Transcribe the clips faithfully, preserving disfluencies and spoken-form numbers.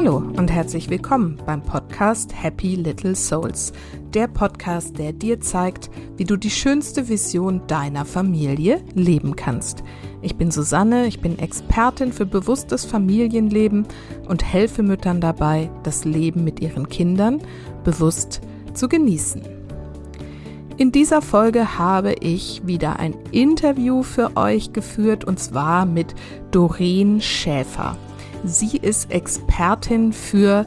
Hallo und herzlich willkommen beim Podcast Happy Little Souls, der Podcast, der dir zeigt, wie du die schönste Vision deiner Familie leben kannst. Ich bin Susanne, ich bin Expertin für bewusstes Familienleben und helfe Müttern dabei, das Leben mit ihren Kindern bewusst zu genießen. In dieser Folge habe ich wieder ein Interview für euch geführt und zwar mit Doreen Schäfer. Sie ist Expertin für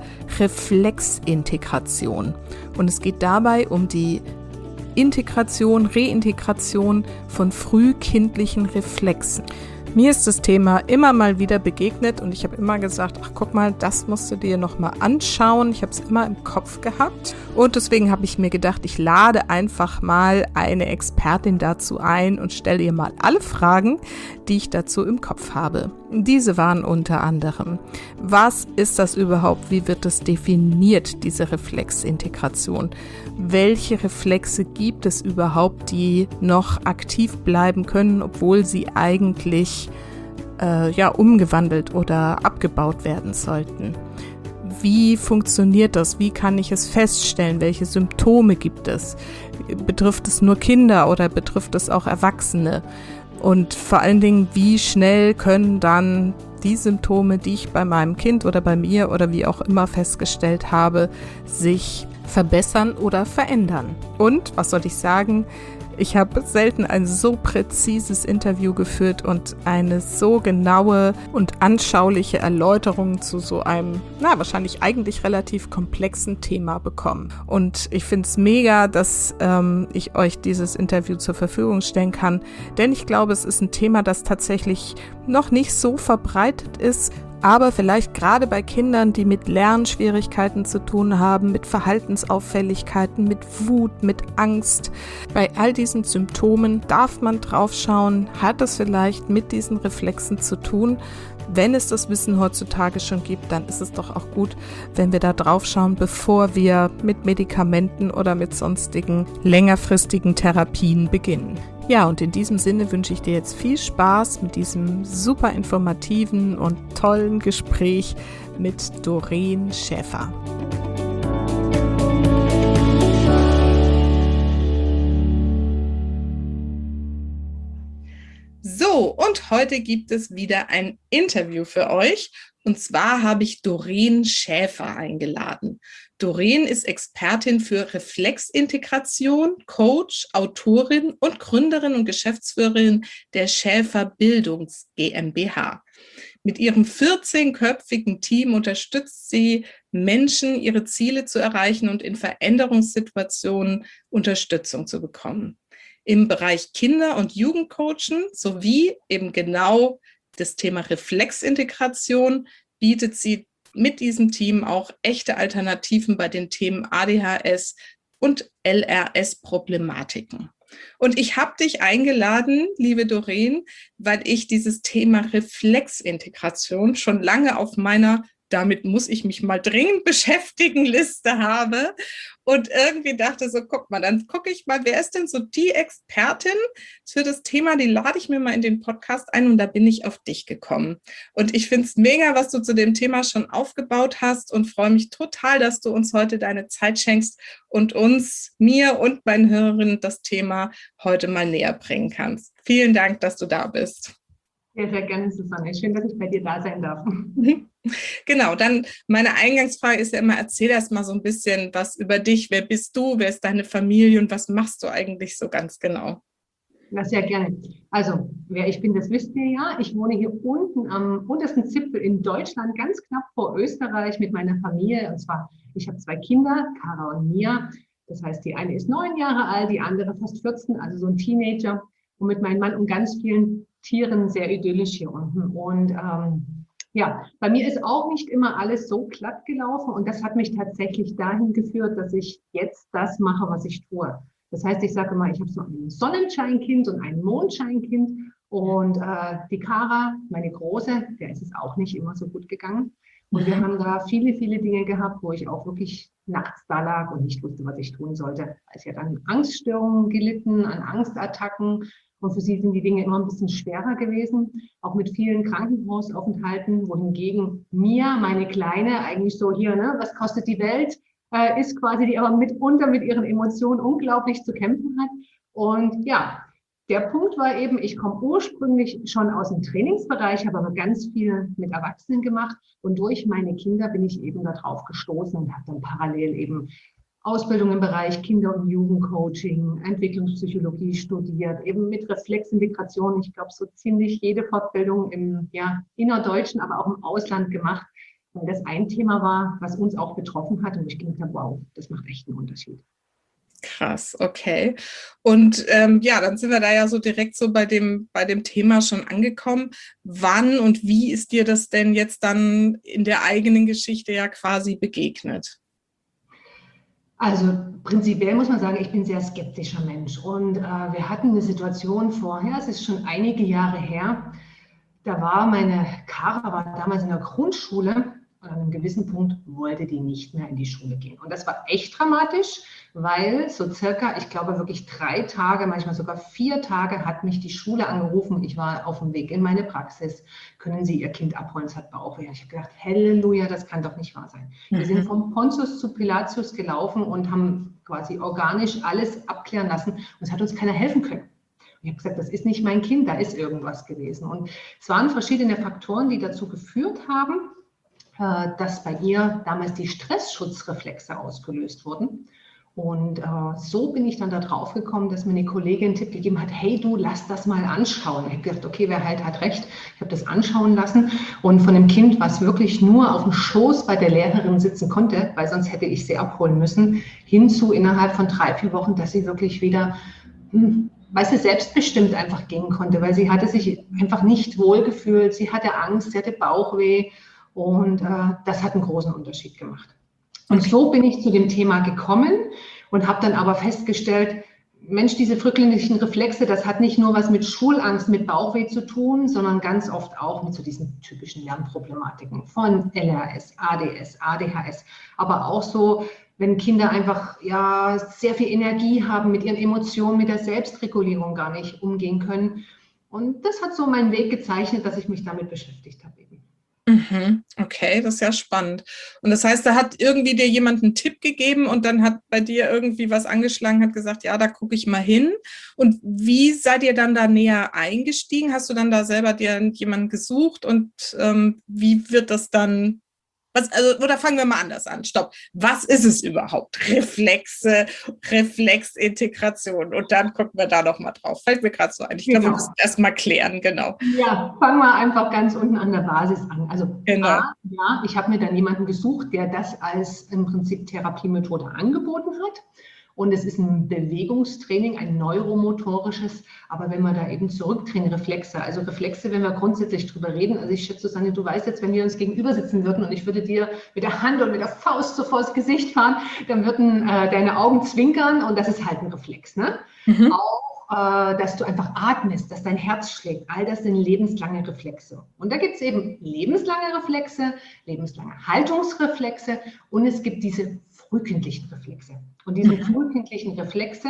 Reflexintegration und es geht dabei um die Integration, Reintegration von frühkindlichen Reflexen. Mir ist das Thema immer mal wieder begegnet und ich habe immer gesagt, ach guck mal, das musst du dir nochmal anschauen. Ich habe es immer im Kopf gehabt und deswegen habe ich mir gedacht, ich lade einfach mal eine Expertin dazu ein und stelle ihr mal alle Fragen, die ich dazu im Kopf habe. Diese waren unter anderem, was ist das überhaupt? Wie wird es definiert, diese Reflexintegration? Welche Reflexe gibt es überhaupt, die noch aktiv bleiben können, obwohl sie eigentlich äh, ja, umgewandelt oder abgebaut werden sollten? Wie funktioniert das? Wie kann ich es feststellen? Welche Symptome gibt es? Betrifft es nur Kinder oder betrifft es auch Erwachsene? Und vor allen Dingen, wie schnell können dann die Symptome, die ich bei meinem Kind oder bei mir oder wie auch immer festgestellt habe, sich verbessern oder verändern? Und, was soll ich sagen, ich habe selten ein so präzises Interview geführt und eine so genaue und anschauliche Erläuterung zu so einem, na, wahrscheinlich eigentlich relativ komplexen Thema bekommen. Und ich finde es mega, dass ähm, ich euch dieses Interview zur Verfügung stellen kann, denn ich glaube, es ist ein Thema, das tatsächlich noch nicht so verbreitet ist, aber vielleicht gerade bei Kindern, die mit Lernschwierigkeiten zu tun haben, mit Verhaltensauffälligkeiten, mit Wut, mit Angst. Bei all diesen Symptomen darf man drauf schauen, hat es vielleicht mit diesen Reflexen zu tun? Wenn es das Wissen heutzutage schon gibt, dann ist es doch auch gut, wenn wir da drauf schauen, bevor wir mit Medikamenten oder mit sonstigen längerfristigen Therapien beginnen. Ja, und in diesem Sinne wünsche ich dir jetzt viel Spaß mit diesem super informativen und tollen Gespräch mit Doreen Schäfer. So, und heute gibt es wieder ein Interview für euch. Und zwar habe ich Doreen Schäfer eingeladen. Doreen ist Expertin für Reflexintegration, Coach, Autorin und Gründerin und Geschäftsführerin der Schäfer Bildungs GmbH. Mit ihrem vierzehnköpfigen Team unterstützt sie Menschen, ihre Ziele zu erreichen und in Veränderungssituationen Unterstützung zu bekommen. Im Bereich Kinder- und Jugendcoaching sowie eben genau das Thema Reflexintegration bietet sie mit diesem Team auch echte Alternativen bei den Themen A D H S und L R S-Problematiken. Und ich habe dich eingeladen, liebe Doreen, weil ich dieses Thema Reflexintegration schon lange auf meiner damit muss ich mich mal dringend beschäftigen Liste habe und irgendwie dachte so, guck mal, dann gucke ich mal, wer ist denn so die Expertin für das Thema, die lade ich mir mal in den Podcast ein und da bin ich auf dich gekommen. Und ich finde es mega, was du zu dem Thema schon aufgebaut hast und freue mich total, dass du uns heute deine Zeit schenkst und uns, mir und meinen Hörerinnen das Thema heute mal näher bringen kannst. Vielen Dank, dass du da bist. Sehr, sehr gerne, Susanne. Schön, dass ich bei dir da sein darf. Genau, dann meine Eingangsfrage ist ja immer, erzähl erst mal so ein bisschen was über dich. Wer bist du, wer ist deine Familie und was machst du eigentlich so ganz genau? Na, sehr gerne. Also, wer ich bin, das wisst ihr ja. Ich wohne hier unten am untersten Zipfel in Deutschland, ganz knapp vor Österreich mit meiner Familie. Und zwar, ich habe zwei Kinder, Kara und Mia. Das heißt, die eine ist neun Jahre alt, die andere fast vierzehn, also so ein Teenager. Und mit meinem Mann und ganz vielen Tieren sehr idyllisch hier unten. Und ähm, ja, bei mir ist auch nicht immer alles so glatt gelaufen und das hat mich tatsächlich dahin geführt, dass ich jetzt das mache, was ich tue. Das heißt, ich sage mal, ich habe so ein Sonnenscheinkind und ein Mondscheinkind und äh, die Kara, meine Große, der ist es auch nicht immer so gut gegangen. Und wir haben da viele, viele Dinge gehabt, wo ich auch wirklich nachts da lag und nicht wusste, was ich tun sollte. Also ich hatte an Angststörungen gelitten, an Angstattacken. Und für sie sind die Dinge immer ein bisschen schwerer gewesen, auch mit vielen Krankenhausaufenthalten, wohingegen mir, meine Kleine, eigentlich so hier, ne, was kostet die Welt, äh, ist quasi, die aber mitunter mit ihren Emotionen unglaublich zu kämpfen hat. Und ja, der Punkt war eben, ich komme ursprünglich schon aus dem Trainingsbereich, habe aber ganz viel mit Erwachsenen gemacht und durch meine Kinder bin ich eben darauf gestoßen und habe dann parallel eben Ausbildung im Bereich Kinder- und Jugendcoaching, Entwicklungspsychologie studiert, eben mit Reflexintegration. Ich glaube, so ziemlich jede Fortbildung im ja, innerdeutschen, aber auch im Ausland gemacht, weil das ein Thema war, was uns auch betroffen hat und ich gedacht habe, wow, das macht echt einen Unterschied. Krass, okay. Und ähm, ja, dann sind wir da ja so direkt so bei dem, bei dem Thema schon angekommen. Wann und wie ist dir das denn jetzt dann in der eigenen Geschichte ja quasi begegnet? Also prinzipiell muss man sagen, ich bin ein sehr skeptischer Mensch und äh, wir hatten eine Situation vorher, es ist schon einige Jahre her, da war meine Kara war damals in der Grundschule und an einem gewissen Punkt wollte die nicht mehr in die Schule gehen. Und das war echt dramatisch, weil so circa, ich glaube wirklich drei Tage, manchmal sogar vier Tage hat mich die Schule angerufen. Ich war auf dem Weg in meine Praxis. Können Sie Ihr Kind abholen? Es hat Bauchweh. Ich habe gedacht, Halleluja, das kann doch nicht wahr sein. Wir sind vom Pontius zu Pilatus gelaufen und haben quasi organisch alles abklären lassen und es hat uns keiner helfen können. Ich habe gesagt, das ist nicht mein Kind, da ist irgendwas gewesen. Und es waren verschiedene Faktoren, die dazu geführt haben, dass bei ihr damals die Stressschutzreflexe ausgelöst wurden. Und äh, so bin ich dann da drauf gekommen, dass mir eine Kollegin einen Tipp gegeben hat, hey du, lass das mal anschauen. Ich habe gedacht, okay, wer halt hat recht. Ich habe das anschauen lassen und von dem Kind, was wirklich nur auf dem Schoß bei der Lehrerin sitzen konnte, weil sonst hätte ich sie abholen müssen, hinzu innerhalb von drei, vier Wochen, dass sie wirklich wieder, hm, weil sie selbstbestimmt einfach gehen konnte, weil sie hatte sich einfach nicht wohlgefühlt, sie hatte Angst, sie hatte Bauchweh. Und äh, das hat einen großen Unterschied gemacht. Und okay. So bin ich zu dem Thema gekommen und habe dann aber festgestellt, Mensch, diese frühkindlichen Reflexe, das hat nicht nur was mit Schulangst, mit Bauchweh zu tun, sondern ganz oft auch mit so diesen typischen Lernproblematiken von L R S, A D S, A D H S, aber auch so, wenn Kinder einfach ja sehr viel Energie haben, mit ihren Emotionen, mit der Selbstregulierung gar nicht umgehen können. Und das hat so meinen Weg gezeichnet, dass ich mich damit beschäftigt habe eben. Okay, das ist ja spannend. Und das heißt, da hat irgendwie dir jemand einen Tipp gegeben und dann hat bei dir irgendwie was angeschlagen, hat gesagt, ja, da gucke ich mal hin. Und wie seid ihr dann da näher eingestiegen? Hast du dann da selber dir jemanden gesucht und ähm, wie wird das dann? Was, also, oder fangen wir mal anders an. Stopp. Was ist es überhaupt? Reflexe, Reflexintegration. Und dann gucken wir da noch mal drauf. Fällt mir gerade so ein. Ich glaube, genau. Wir müssen erst mal klären, genau. Ja, fangen wir einfach ganz unten an der Basis an. Also genau. A, ja, ich habe mir dann jemanden gesucht, der das als im Prinzip Therapiemethode angeboten hat. Und es ist ein Bewegungstraining, ein neuromotorisches, aber wenn wir da eben zurückdrehen, Reflexe, also Reflexe, wenn wir grundsätzlich drüber reden, also ich schätze, Susanne, du weißt jetzt, wenn wir uns gegenüber sitzen würden und ich würde dir mit der Hand und mit der Faust so vors Gesicht fahren, dann würden äh, deine Augen zwinkern und das ist halt ein Reflex, ne? Mhm. Auch, äh, dass du einfach atmest, dass dein Herz schlägt, all das sind lebenslange Reflexe. Und da gibt es eben lebenslange Reflexe, lebenslange Haltungsreflexe und es gibt diese frühkindlichen Reflexe. Und diese mhm. frühkindlichen Reflexe,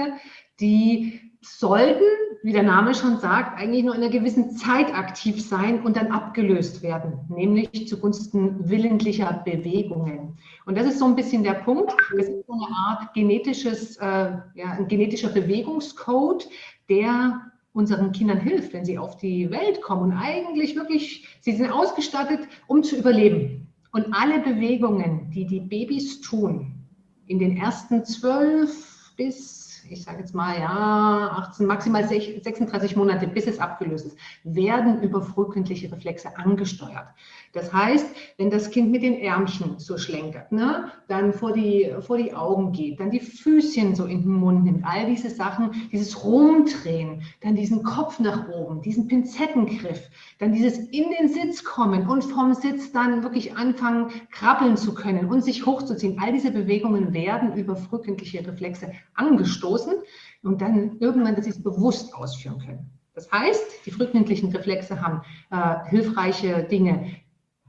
die sollten, wie der Name schon sagt, eigentlich nur in einer gewissen Zeit aktiv sein und dann abgelöst werden, nämlich zugunsten willentlicher Bewegungen. Und das ist so ein bisschen der Punkt. Das ist so eine Art genetisches, äh, ja, ein genetischer Bewegungscode, der unseren Kindern hilft, wenn sie auf die Welt kommen und eigentlich wirklich, sie sind ausgestattet, um zu überleben. Und alle Bewegungen, die die Babys tun, in den ersten zwölf bis, ich sage jetzt mal, ja, achtzehn, maximal sechsunddreißig Monate, bis es abgelöst ist, werden über frühkindliche Reflexe angesteuert. Das heißt, wenn das Kind mit den Ärmchen so schlenkert, ne, dann vor die, vor die Augen geht, dann die Füßchen so in den Mund nimmt, all diese Sachen, dieses Rumdrehen, dann diesen Kopf nach oben, diesen Pinzettengriff, dann dieses in den Sitz kommen und vom Sitz dann wirklich anfangen, krabbeln zu können und sich hochzuziehen. All diese Bewegungen werden über frühkindliche Reflexe angestoßen und dann irgendwann, dass sie es bewusst ausführen können. Das heißt, die frühkindlichen Reflexe haben äh, hilfreiche Dinge,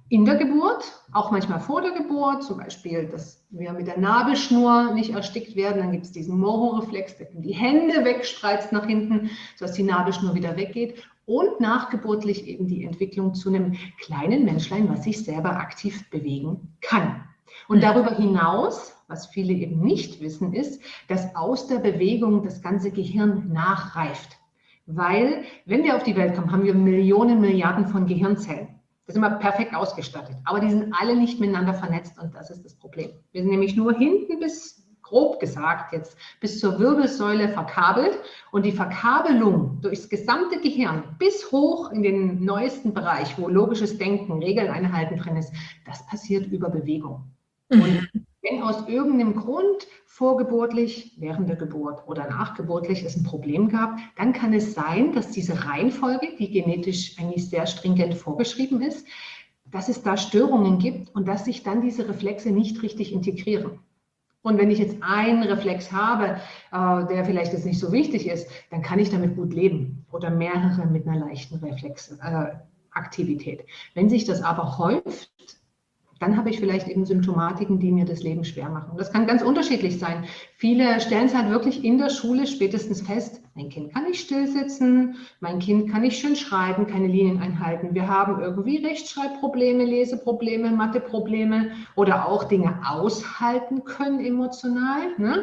in der Geburt, auch manchmal vor der Geburt, zum Beispiel, dass wir mit der Nabelschnur nicht erstickt werden. Dann gibt es diesen Moho-Reflex, der die Hände wegspreizt nach hinten, sodass die Nabelschnur wieder weggeht. Und nachgeburtlich eben die Entwicklung zu einem kleinen Menschlein, was sich selber aktiv bewegen kann. Und darüber hinaus, was viele eben nicht wissen, ist, dass aus der Bewegung das ganze Gehirn nachreift. Weil, wenn wir auf die Welt kommen, haben wir Millionen, Milliarden von Gehirnzellen. Das ist immer perfekt ausgestattet. Aber die sind alle nicht miteinander vernetzt und das ist das Problem. Wir sind nämlich nur hinten bis, grob gesagt jetzt, bis zur Wirbelsäule verkabelt. Und die Verkabelung durchs gesamte Gehirn bis hoch in den neuesten Bereich, wo logisches Denken, Regeln einhalten drin ist, das passiert über Bewegung. Mhm. Und wenn aus irgendeinem Grund vorgeburtlich, während der Geburt oder nachgeburtlich es ein Problem gab, dann kann es sein, dass diese Reihenfolge, die genetisch eigentlich sehr stringent vorgeschrieben ist, dass es da Störungen gibt und dass sich dann diese Reflexe nicht richtig integrieren. Und wenn ich jetzt einen Reflex habe, äh, der vielleicht jetzt nicht so wichtig ist, dann kann ich damit gut leben oder mehrere mit einer leichten Reflexaktivität. Äh, wenn sich das aber häuft, dann habe ich vielleicht eben Symptomatiken, die mir das Leben schwer machen. Das kann ganz unterschiedlich sein. Viele stellen es halt wirklich in der Schule spätestens fest, mein Kind kann nicht still sitzen, mein Kind kann nicht schön schreiben, keine Linien einhalten. Wir haben irgendwie Rechtschreibprobleme, Leseprobleme, Matheprobleme oder auch Dinge aushalten können emotional. Ne?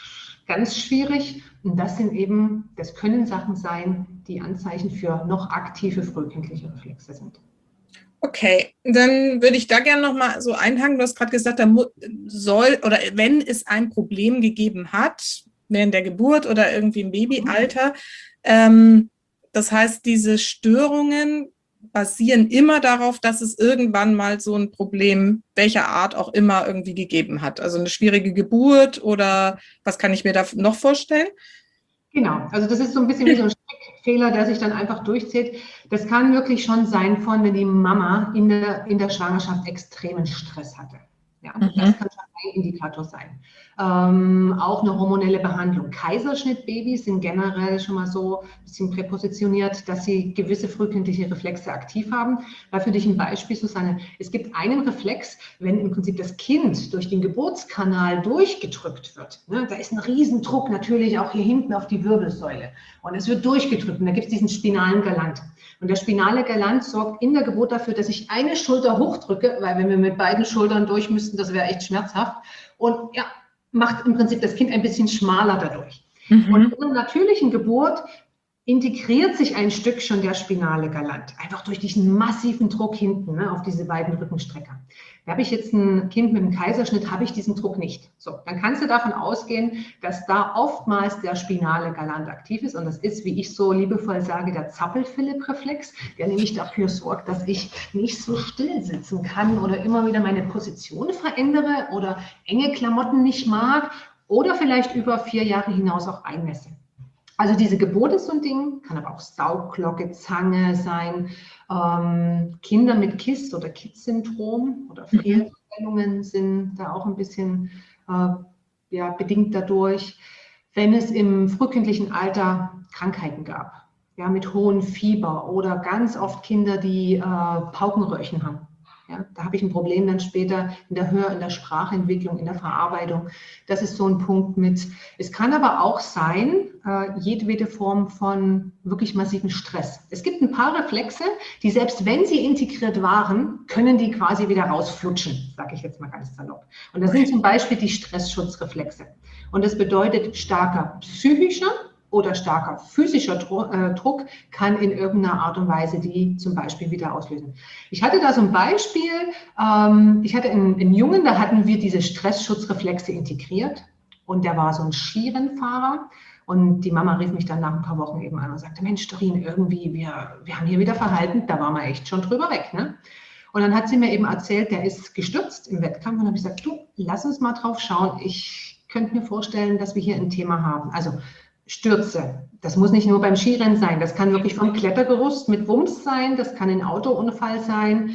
Ganz schwierig. Und das sind eben, das können Sachen sein, die Anzeichen für noch aktive frühkindliche Reflexe sind. Okay, dann würde ich da gerne noch mal so einhaken. Du hast gerade gesagt, da soll oder wenn es ein Problem gegeben hat, während der Geburt oder irgendwie im Babyalter, ähm, das heißt, diese Störungen basieren immer darauf, dass es irgendwann mal so ein Problem, welcher Art auch immer, irgendwie gegeben hat. Also eine schwierige Geburt oder was kann ich mir da noch vorstellen? Genau, also das ist so ein bisschen wie so ein Strickfehler, der sich dann einfach durchzieht. Das kann wirklich schon sein, von wenn die Mama in der, in der Schwangerschaft extremen Stress hatte. Ja, mhm. Das kann schon ein Indikator sein. Ähm, auch eine hormonelle Behandlung. Kaiserschnittbabys sind generell schon mal so ein bisschen präpositioniert, dass sie gewisse frühkindliche Reflexe aktiv haben. Weil für dich ein Beispiel, Susanne, es gibt einen Reflex, wenn im Prinzip das Kind durch den Geburtskanal durchgedrückt wird. Ne, da ist ein Riesendruck natürlich auch hier hinten auf die Wirbelsäule. Und es wird durchgedrückt und da gibt es diesen spinalen Galant. Und der spinale Galant sorgt in der Geburt dafür, dass ich eine Schulter hochdrücke, weil wenn wir mit beiden Schultern durch müssten, das wäre echt schmerzhaft. Und ja, macht im Prinzip das Kind ein bisschen schmaler dadurch. Mhm. Und in einer natürlichen Geburt integriert sich ein Stück schon der spinale Galant, einfach durch diesen massiven Druck hinten, ne, auf diese beiden Rückenstrecker. Da habe ich jetzt ein Kind mit einem Kaiserschnitt, habe ich diesen Druck nicht. So, dann kannst du davon ausgehen, dass da oftmals der spinale Galant aktiv ist und das ist, wie ich so liebevoll sage, der Zappel-Philipp-Reflex, der nämlich dafür sorgt, dass ich nicht so still sitzen kann oder immer wieder meine Position verändere oder enge Klamotten nicht mag oder vielleicht über vier Jahre hinaus auch einnässe. Also diese Geburt ist so ein Ding, kann aber auch Saugglocke, Zange sein, ähm, Kinder mit K I S S oder K I T-Syndrom oder Fehlstellungen sind da auch ein bisschen äh, ja, bedingt dadurch. Wenn es im frühkindlichen Alter Krankheiten gab, ja, mit hohem Fieber oder ganz oft Kinder, die äh, Paukenröhrchen haben. Ja, da habe ich ein Problem dann später in der Hör-, in der Sprachentwicklung, in der Verarbeitung. Das ist so ein Punkt mit. Es kann aber auch sein, äh, jedwede Form von wirklich massiven Stress. Es gibt ein paar Reflexe, die selbst wenn sie integriert waren, können die quasi wieder rausflutschen, sage ich jetzt mal ganz salopp. Und das sind zum Beispiel die Stressschutzreflexe. Und das bedeutet starker psychischer oder starker physischer Druck kann in irgendeiner Art und Weise die zum Beispiel wieder auslösen. Ich hatte da so ein Beispiel, ähm, ich hatte einen, einen Jungen, da hatten wir diese Stressschutzreflexe integriert und der war so ein Skirennfahrer und die Mama rief mich dann nach ein paar Wochen eben an und sagte, Mensch, Doreen, irgendwie, wir, wir haben hier wieder Verhalten, da waren wir echt schon drüber weg, ne? Und dann hat sie mir eben erzählt, der ist gestürzt im Wettkampf und dann habe ich gesagt, du, lass uns mal drauf schauen, ich könnte mir vorstellen, dass wir hier ein Thema haben. Also Stürze. Das muss nicht nur beim Skirennen sein, das kann wirklich vom Klettergerüst mit Wumms sein, das kann ein Autounfall sein.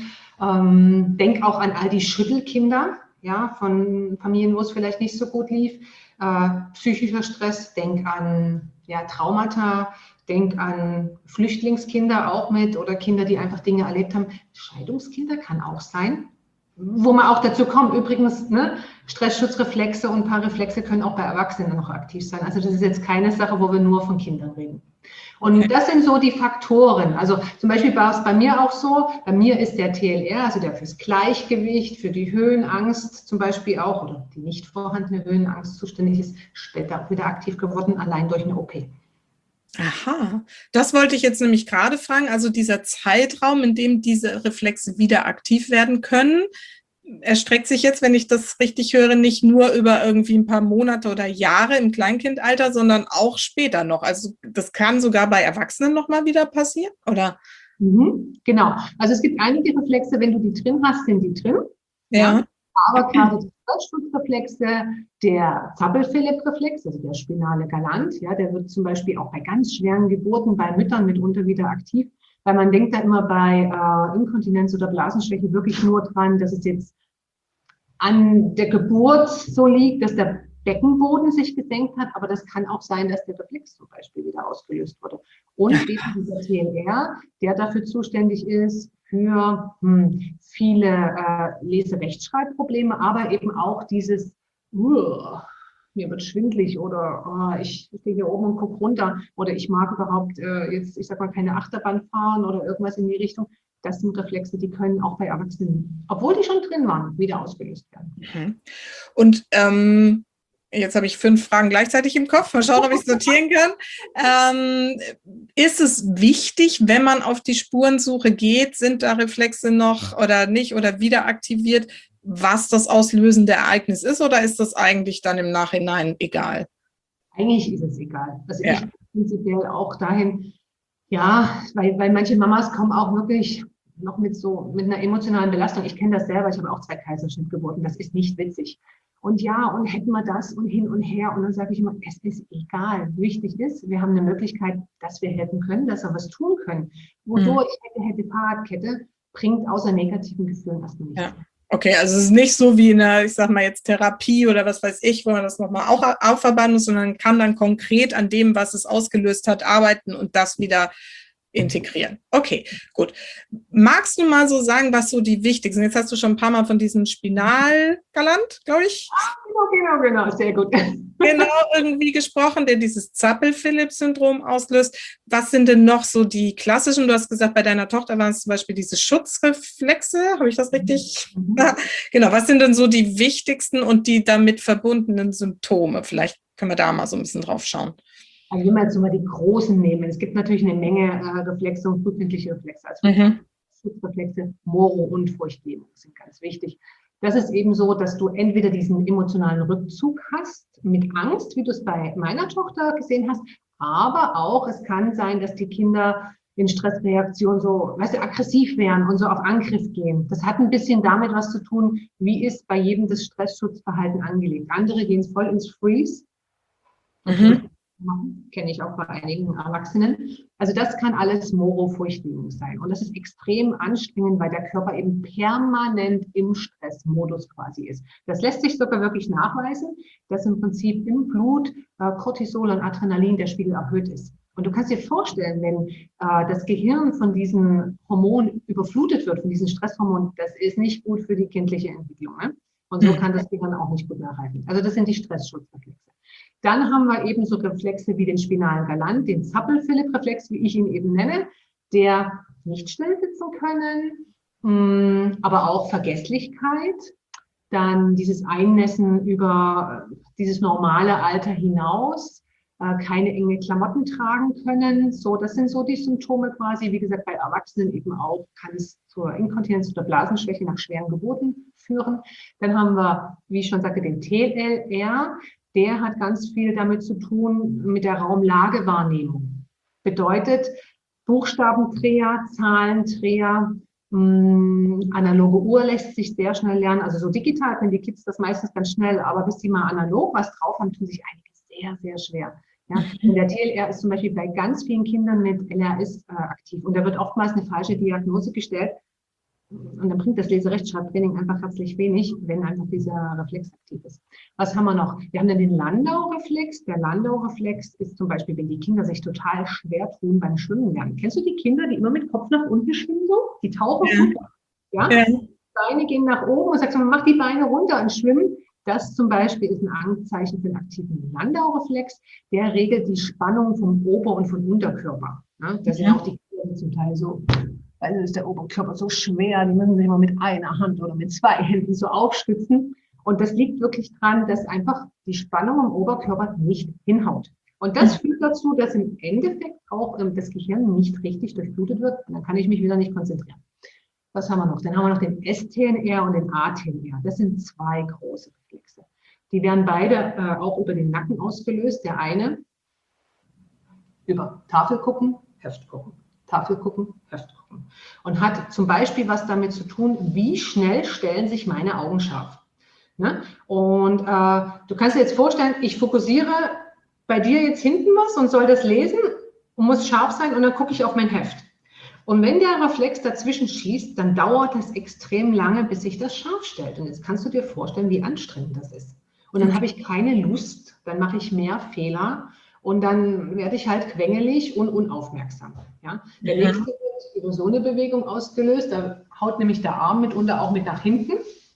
Ähm, denk auch an all die Schüttelkinder, ja, von Familien, wo es vielleicht nicht so gut lief. Äh, psychischer Stress, denk an ja, Traumata, denke an Flüchtlingskinder auch mit oder Kinder, die einfach Dinge erlebt haben. Scheidungskinder kann auch sein, wo man auch dazu kommt. Übrigens, ne, Stressschutzreflexe und ein paar Reflexe können auch bei Erwachsenen noch aktiv sein. Also das ist jetzt keine Sache, wo wir nur von Kindern reden. Und okay. Das sind so die Faktoren. Also zum Beispiel war es bei mir auch so, bei mir ist der T L R, also der fürs Gleichgewicht, für die Höhenangst zum Beispiel auch, oder die nicht vorhandene Höhenangst zuständig ist, später auch wieder aktiv geworden, allein durch eine O P. Aha, das wollte ich jetzt nämlich gerade fragen. Also dieser Zeitraum, in dem diese Reflexe wieder aktiv werden können, erstreckt sich jetzt, wenn ich das richtig höre, nicht nur über irgendwie ein paar Monate oder Jahre im Kleinkindalter, sondern auch später noch. Also das kann sogar bei Erwachsenen nochmal wieder passieren, oder? Mhm, genau. Also es gibt einige Reflexe, wenn du die drin hast, sind die drin. Ja. ja. Aber gerade die Stressschutzreflexe, der Zappel-Philipp-Reflex, also der spinale Galant, ja, der wird zum Beispiel auch bei ganz schweren Geburten bei Müttern mitunter wieder aktiv, weil man denkt da immer bei äh, Inkontinenz oder Blasenschwäche wirklich nur dran, dass es jetzt an der Geburt so liegt, dass der Beckenboden sich gesenkt hat, aber das kann auch sein, dass der Reflex zum Beispiel wieder ausgelöst wurde. Und eben dieser T L R, der dafür zuständig ist für hm, viele äh, Lese-Rechtschreibprobleme, aber eben auch dieses, uh, mir wird schwindelig oder oh, ich stehe hier oben und gucke runter oder ich mag überhaupt äh, jetzt, ich sag mal, keine Achterbahn fahren oder irgendwas in die Richtung. Das sind Reflexe, die können auch bei Erwachsenen, obwohl die schon drin waren, wieder ausgelöst werden. Und ähm, jetzt habe ich fünf Fragen gleichzeitig im Kopf. Mal schauen, ob ich sortieren kann. Ähm, ist es wichtig, wenn man auf die Spurensuche geht, sind da Reflexe noch oder nicht oder wieder aktiviert, was das auslösende Ereignis ist, oder ist das eigentlich dann im Nachhinein egal? Eigentlich ist es egal. Also ja. ich prinzipiell auch dahin, ja, weil, weil manche Mamas kommen auch wirklich noch mit so mit einer emotionalen Belastung. Ich kenne das selber, ich habe auch zwei Kaiserschnittgeburten, das ist nicht witzig. Und ja, und hätten wir das und hin und her. Und dann sage ich immer, es ist egal. Wichtig ist, wir haben eine Möglichkeit, dass wir helfen können, dass wir was tun können. Wodurch mhm. hätte, hätte, Fahrradkette bringt außer negativen Gefühlen erstmal nichts. Ja. Okay, also es ist nicht so wie eine, ich sag mal jetzt Therapie oder was weiß ich, wo man das nochmal auch aufarbeiten muss, sondern kann dann konkret an dem, was es ausgelöst hat, arbeiten und das wieder integrieren. Okay, gut. Magst du mal so sagen, was so die wichtigsten sind? Jetzt hast du schon ein paar Mal von diesem Spinalgalant, glaube ich. Genau, genau, genau, sehr gut. Genau, irgendwie gesprochen, der dieses Zappel-Philipp-Syndrom auslöst. Was sind denn noch so die klassischen? Du hast gesagt, bei deiner Tochter waren es zum Beispiel diese Schutzreflexe. Habe ich das richtig? Mhm. Ja, genau. Was sind denn so die wichtigsten und die damit verbundenen Symptome? Vielleicht können wir da mal so ein bisschen drauf schauen. Also wenn wir jetzt mal die großen nehmen, es gibt natürlich eine Menge äh, Reflexe und frühkindliche Reflexe. Also mhm. Schutzreflexe, Moro und Furchtlähmung sind ganz wichtig. Das ist eben so, dass du entweder diesen emotionalen Rückzug hast mit Angst, wie du es bei meiner Tochter gesehen hast, aber auch es kann sein, dass die Kinder in Stressreaktionen so, weißt du, aggressiv werden und so auf Angriff gehen. Das hat ein bisschen damit was zu tun, wie ist bei jedem das Stressschutzverhalten angelegt. Andere gehen voll ins Freeze. Mhm. Kenne ich auch bei einigen Erwachsenen. Also das kann alles Moro-Furchtlähmung sein. Und das ist extrem anstrengend, weil der Körper eben permanent im Stressmodus quasi ist. Das lässt sich sogar wirklich nachweisen, dass im Prinzip im Blut äh, Cortisol und Adrenalin der Spiegel erhöht ist. Und du kannst dir vorstellen, wenn äh, das Gehirn von diesen Hormonen überflutet wird, von diesen Stresshormonen, das ist nicht gut für die kindliche Entwicklung. Ne? Und so kann das Gehirn auch nicht gut nachhalten. Also das sind die Stressschutzreflexe. Dann haben wir eben so Reflexe wie den spinalen Galant, den Zappel-Philipp-Reflex, wie ich ihn eben nenne, der nicht still sitzen können, aber auch Vergesslichkeit, dann dieses Einnässen über dieses normale Alter hinaus, keine enge Klamotten tragen können. So, das sind so die Symptome quasi. Wie gesagt, bei Erwachsenen eben auch kann es zur Inkontinenz oder Blasenschwäche nach schweren Geburten führen. Dann haben wir, wie ich schon sagte, den T L R. Der hat ganz viel damit zu tun mit der Raumlagewahrnehmung. Bedeutet Buchstabendreher, Zahlendreher, mh, analoge Uhr lässt sich sehr schnell lernen. Also so digital können die Kids das meistens ganz schnell, aber bis sie mal analog was drauf haben, tun sich einige sehr, sehr schwer. Ja? Und der T L R ist zum Beispiel bei ganz vielen Kindern mit L R S äh, aktiv und da wird oftmals eine falsche Diagnose gestellt. Und dann bringt das Leserechtschreibtraining einfach herzlich wenig, wenn einfach dieser Reflex aktiv ist. Was haben wir noch? Wir haben dann den Landau-Reflex. Der Landau-Reflex ist zum Beispiel, wenn die Kinder sich total schwer tun beim Schwimmen lernen. Kennst du die Kinder, die immer mit Kopf nach unten schwimmen so? Die tauchen Ja. super. Ja? Ja. Die Beine gehen nach oben und sagst, man macht die Beine runter und schwimmen. Das zum Beispiel ist ein Anzeichen für einen aktiven Landau-Reflex. Der regelt die Spannung vom Ober- und vom Unterkörper. Ja? Das sind Mhm. auch die Kinder zum Teil so, weil ist der Oberkörper so schwer, die müssen sich immer mit einer Hand oder mit zwei Händen so aufstützen. Und das liegt wirklich dran, dass einfach die Spannung im Oberkörper nicht hinhaut. Und das führt dazu, dass im Endeffekt auch ähm, das Gehirn nicht richtig durchblutet wird. Und dann kann ich mich wieder nicht konzentrieren. Was haben wir noch? Dann haben wir noch den S T N R und den A T N R. Das sind zwei große Reflexe. Die werden beide äh, auch über den Nacken ausgelöst. Der eine über Tafel gucken, Heft gucken. Tafel gucken, Heft gucken. Und hat zum Beispiel was damit zu tun, wie schnell stellen sich meine Augen scharf. Ne? Und äh, du kannst dir jetzt vorstellen, ich fokussiere bei dir jetzt hinten was und soll das lesen und muss scharf sein und dann gucke ich auf mein Heft. Und wenn der Reflex dazwischen schießt, dann dauert das extrem lange, bis sich das scharf stellt. Und jetzt kannst du dir vorstellen, wie anstrengend das ist. Und dann habe ich keine Lust, dann mache ich mehr Fehler und dann werde ich halt quengelig und unaufmerksam. Ja? Der Ja. nächste wird über so eine Bewegung ausgelöst, da haut nämlich der Arm mitunter auch mit nach hinten.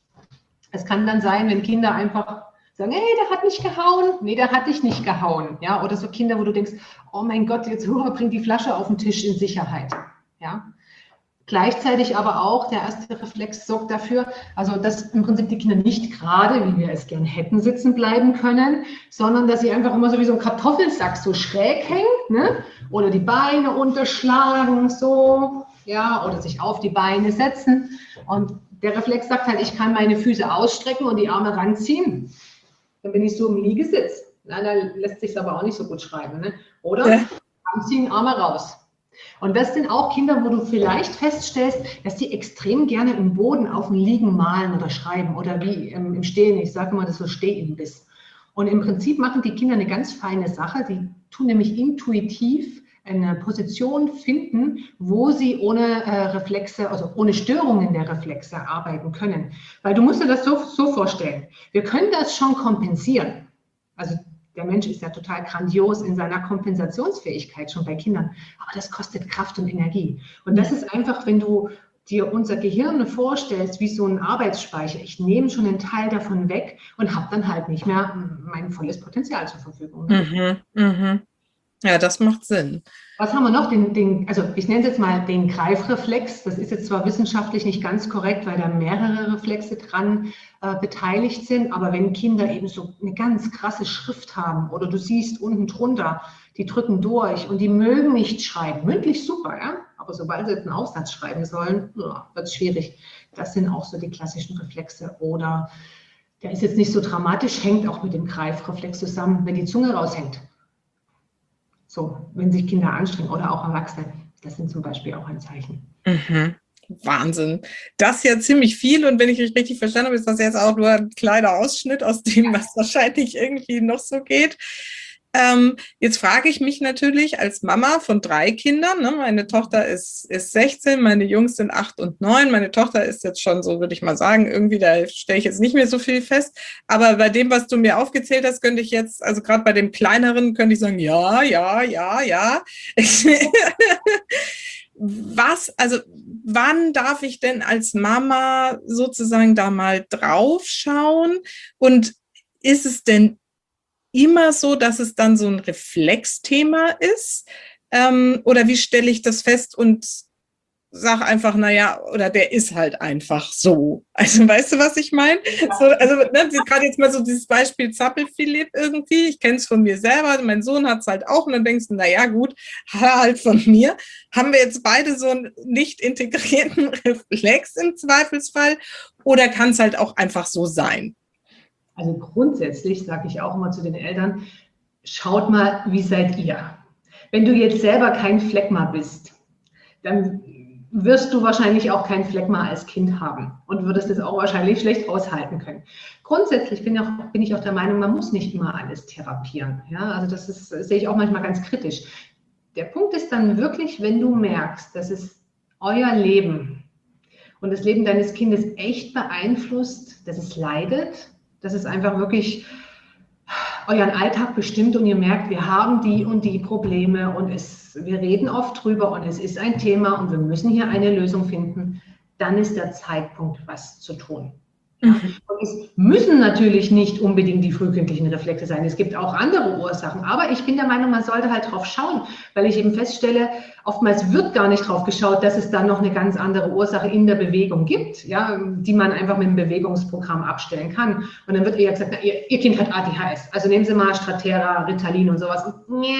Es kann dann sein, wenn Kinder einfach sagen, hey, der hat mich gehauen. Nee, der hat dich nicht gehauen. Ja? Oder so Kinder, wo du denkst, oh mein Gott, jetzt oh, bring die Flasche auf den Tisch in Sicherheit. Ja? Gleichzeitig aber auch, der erste Reflex sorgt dafür, also dass im Prinzip die Kinder nicht gerade, wie wir es gern hätten, sitzen bleiben können, sondern dass sie einfach immer so wie so ein Kartoffelsack so schräg hängen, ne? Oder die Beine unterschlagen, so, ja, oder sich auf die Beine setzen. Und der Reflex sagt halt, ich kann meine Füße ausstrecken und die Arme ranziehen. Dann bin ich so im Liegesitz. Na, da lässt sich aber auch nicht so gut schreiben, ne? Oder Ja. ranziehen, Arme raus. Und das sind auch Kinder, wo du vielleicht feststellst, dass die extrem gerne im Boden auf dem Liegen malen oder schreiben oder wie ähm, im Stehen. Ich sage immer, das ist so Stehimbiss. Und im Prinzip machen die Kinder eine ganz feine Sache. Die tun nämlich intuitiv eine Position finden, wo sie ohne äh, Reflexe, also ohne Störungen der Reflexe arbeiten können. Weil du musst dir das so, so vorstellen. Wir können das schon kompensieren. Also der Mensch ist ja total grandios in seiner Kompensationsfähigkeit schon bei Kindern. Aber das kostet Kraft und Energie. Und das ist einfach, wenn du dir unser Gehirn vorstellst, wie so ein Arbeitsspeicher. Ich nehme schon einen Teil davon weg und habe dann halt nicht mehr mein volles Potenzial zur Verfügung. Mhm, mhm. Ja, das macht Sinn. Was haben wir noch? Den, den, also ich nenne es jetzt mal den Greifreflex. Das ist jetzt zwar wissenschaftlich nicht ganz korrekt, weil da mehrere Reflexe dran äh, beteiligt sind, aber wenn Kinder eben so eine ganz krasse Schrift haben oder du siehst unten drunter, die drücken durch und die mögen nicht schreiben, mündlich super, ja, aber sobald sie jetzt einen Aufsatz schreiben sollen, ja, wird es schwierig. Das sind auch so die klassischen Reflexe. Oder der ist jetzt nicht so dramatisch, hängt auch mit dem Greifreflex zusammen, wenn die Zunge raushängt. So, wenn sich Kinder anstrengen oder auch Erwachsene, das sind zum Beispiel auch ein Zeichen. Mhm. Wahnsinn. Das ist ja ziemlich viel und wenn ich dich richtig verstanden habe, ist das jetzt auch nur ein kleiner Ausschnitt aus dem, was wahrscheinlich irgendwie noch so geht. Ähm, jetzt frage ich mich natürlich als Mama von drei Kindern, ne, meine Tochter ist, ist sechzehn, meine Jungs sind acht und neun, meine Tochter ist jetzt schon so, würde ich mal sagen, irgendwie, da stelle ich jetzt nicht mehr so viel fest, aber bei dem, was du mir aufgezählt hast, könnte ich jetzt, also gerade bei dem Kleineren, könnte ich sagen, ja, ja, ja, ja. Was, also wann darf ich denn als Mama sozusagen da mal drauf schauen und ist es denn immer so, dass es dann so ein Reflexthema ist? Ähm, oder wie stelle ich das fest und sage einfach, naja, oder der ist halt einfach so. Also weißt du, was ich meine? So, also ne, gerade jetzt mal so dieses Beispiel Zappel-Philipp irgendwie, ich kenne es von mir selber, mein Sohn hat es halt auch und dann denkst du, naja gut, halt von mir. Haben wir jetzt beide so einen nicht integrierten Reflex im Zweifelsfall oder kann es halt auch einfach so sein? Also grundsätzlich sage ich auch immer zu den Eltern, schaut mal, wie seid ihr? Wenn du jetzt selber kein Phlegma bist, dann wirst du wahrscheinlich auch kein Phlegma als Kind haben und würdest es auch wahrscheinlich schlecht aushalten können. Grundsätzlich bin, auch, bin ich auch der Meinung, man muss nicht immer alles therapieren. Ja, also das ist, das sehe ich auch manchmal ganz kritisch. Der Punkt ist dann wirklich, wenn du merkst, das ist euer Leben und das Leben deines Kindes echt beeinflusst, dass es leidet, dass es einfach wirklich euren Alltag bestimmt und ihr merkt, wir haben die und die Probleme und es, wir reden oft drüber und es ist ein Thema und wir müssen hier eine Lösung finden, dann ist der Zeitpunkt, was zu tun. Ja? Mhm. Und es müssen natürlich nicht unbedingt die frühkindlichen Reflexe sein. Es gibt auch andere Ursachen. Aber ich bin der Meinung, man sollte halt drauf schauen, weil ich eben feststelle, oftmals wird gar nicht drauf geschaut, dass es da noch eine ganz andere Ursache in der Bewegung gibt, ja, die man einfach mit einem Bewegungsprogramm abstellen kann. Und dann wird eher gesagt, na, ihr, ihr Kind hat A D H S. Also nehmen Sie mal Strattera, Ritalin und sowas. Und, nee,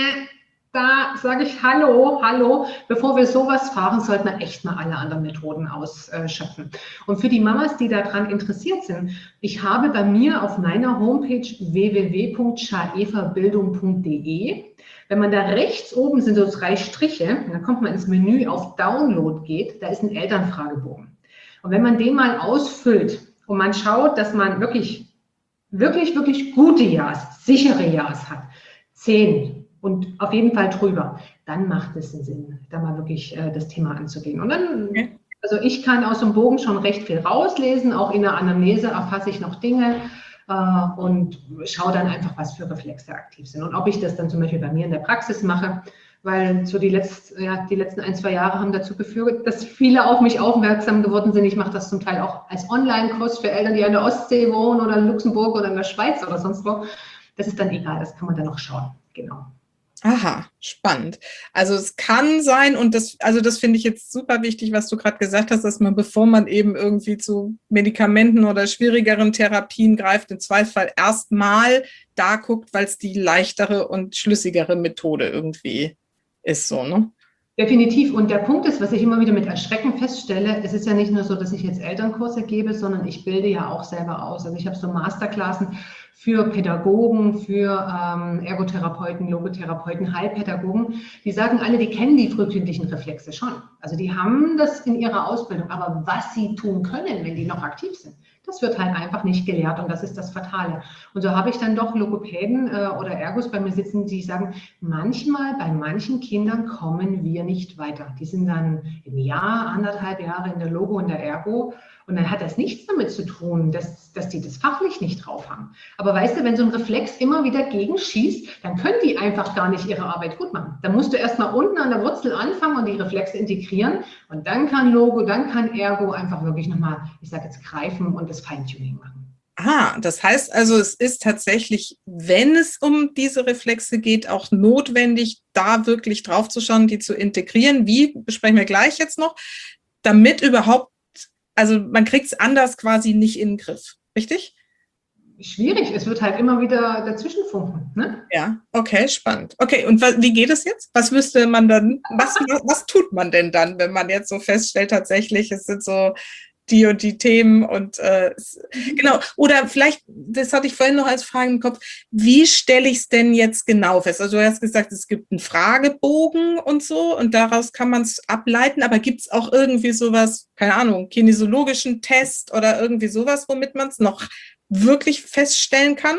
da sage ich, hallo, hallo, bevor wir sowas fahren, sollten wir echt mal alle anderen Methoden ausschöpfen. Und für die Mamas, die daran interessiert sind, ich habe bei mir auf meiner Homepage w w w punkt schaeferbildung punkt de, wenn man da rechts oben sind so drei Striche, dann kommt man ins Menü auf Download geht, da ist ein Elternfragebogen. Und wenn man den mal ausfüllt und man schaut, dass man wirklich, wirklich, wirklich gute Ja's, sichere Ja's hat, zehn und auf jeden Fall drüber, dann macht es einen Sinn, da mal wirklich äh, das Thema anzugehen. Und dann, Okay. also ich kann aus dem Bogen schon recht viel rauslesen, auch in der Anamnese erfasse ich noch Dinge äh, und schaue dann einfach, was für Reflexe aktiv sind. Und ob ich das dann zum Beispiel bei mir in der Praxis mache, weil so die, letzt, ja, die letzten ein, zwei Jahre haben dazu geführt, dass viele auf mich aufmerksam geworden sind. Ich mache das zum Teil auch als Online-Kurs für Eltern, die an der Ostsee wohnen oder in Luxemburg oder in der Schweiz oder sonst wo. Das ist dann egal, das kann man dann noch schauen. Genau. Aha, spannend. Also es kann sein, und das, also das finde ich jetzt super wichtig, was du gerade gesagt hast, dass man, bevor man eben irgendwie zu Medikamenten oder schwierigeren Therapien greift, im Zweifelsfall erstmal da guckt, weil es die leichtere und schlüssigere Methode irgendwie ist, so, ne? Definitiv. Und der Punkt ist, was ich immer wieder mit Erschrecken feststelle, es ist ja nicht nur so, dass ich jetzt Elternkurse gebe, sondern ich bilde ja auch selber aus. Also ich habe so Masterklassen für Pädagogen, für ähm, Ergotherapeuten, Logotherapeuten, Heilpädagogen. Die sagen alle, die kennen die frühkindlichen Reflexe schon. Also die haben das in ihrer Ausbildung. Aber was sie tun können, wenn die noch aktiv sind, das wird halt einfach nicht gelehrt und das ist das Fatale. Und so habe ich dann doch Logopäden äh, oder Ergos bei mir sitzen, die sagen, manchmal bei manchen Kindern kommen wir nicht weiter. Die sind dann im Jahr, anderthalb Jahre in der Logo und der Ergo und dann hat das nichts damit zu tun, dass, dass die das fachlich nicht drauf haben. Aber weißt du, wenn so ein Reflex immer wieder gegenschießt, dann können die einfach gar nicht ihre Arbeit gut machen. Dann musst du erstmal unten an der Wurzel anfangen und die Reflexe integrieren und dann kann Logo, dann kann Ergo einfach wirklich nochmal, ich sage jetzt, greifen und das Feintuning machen. Ah, das heißt also, es ist tatsächlich, wenn es um diese Reflexe geht, auch notwendig, da wirklich drauf zu schauen, die zu integrieren. Wie, besprechen wir gleich jetzt noch, damit überhaupt, also man kriegt es anders quasi nicht in den Griff, richtig? Schwierig, es wird halt immer wieder dazwischen funken. Ne? Ja, okay, spannend. Okay, und wie geht es jetzt? Was müsste man dann, was, was tut man denn dann, wenn man jetzt so feststellt, tatsächlich, es sind so die und die Themen und äh, genau, oder vielleicht, das hatte ich vorhin noch als Frage im Kopf, wie stelle ich es denn jetzt genau fest? Also du hast gesagt, es gibt einen Fragebogen und so und daraus kann man es ableiten, aber gibt es auch irgendwie sowas, keine Ahnung, kinesiologischen Test oder irgendwie sowas, womit man es noch wirklich feststellen kann?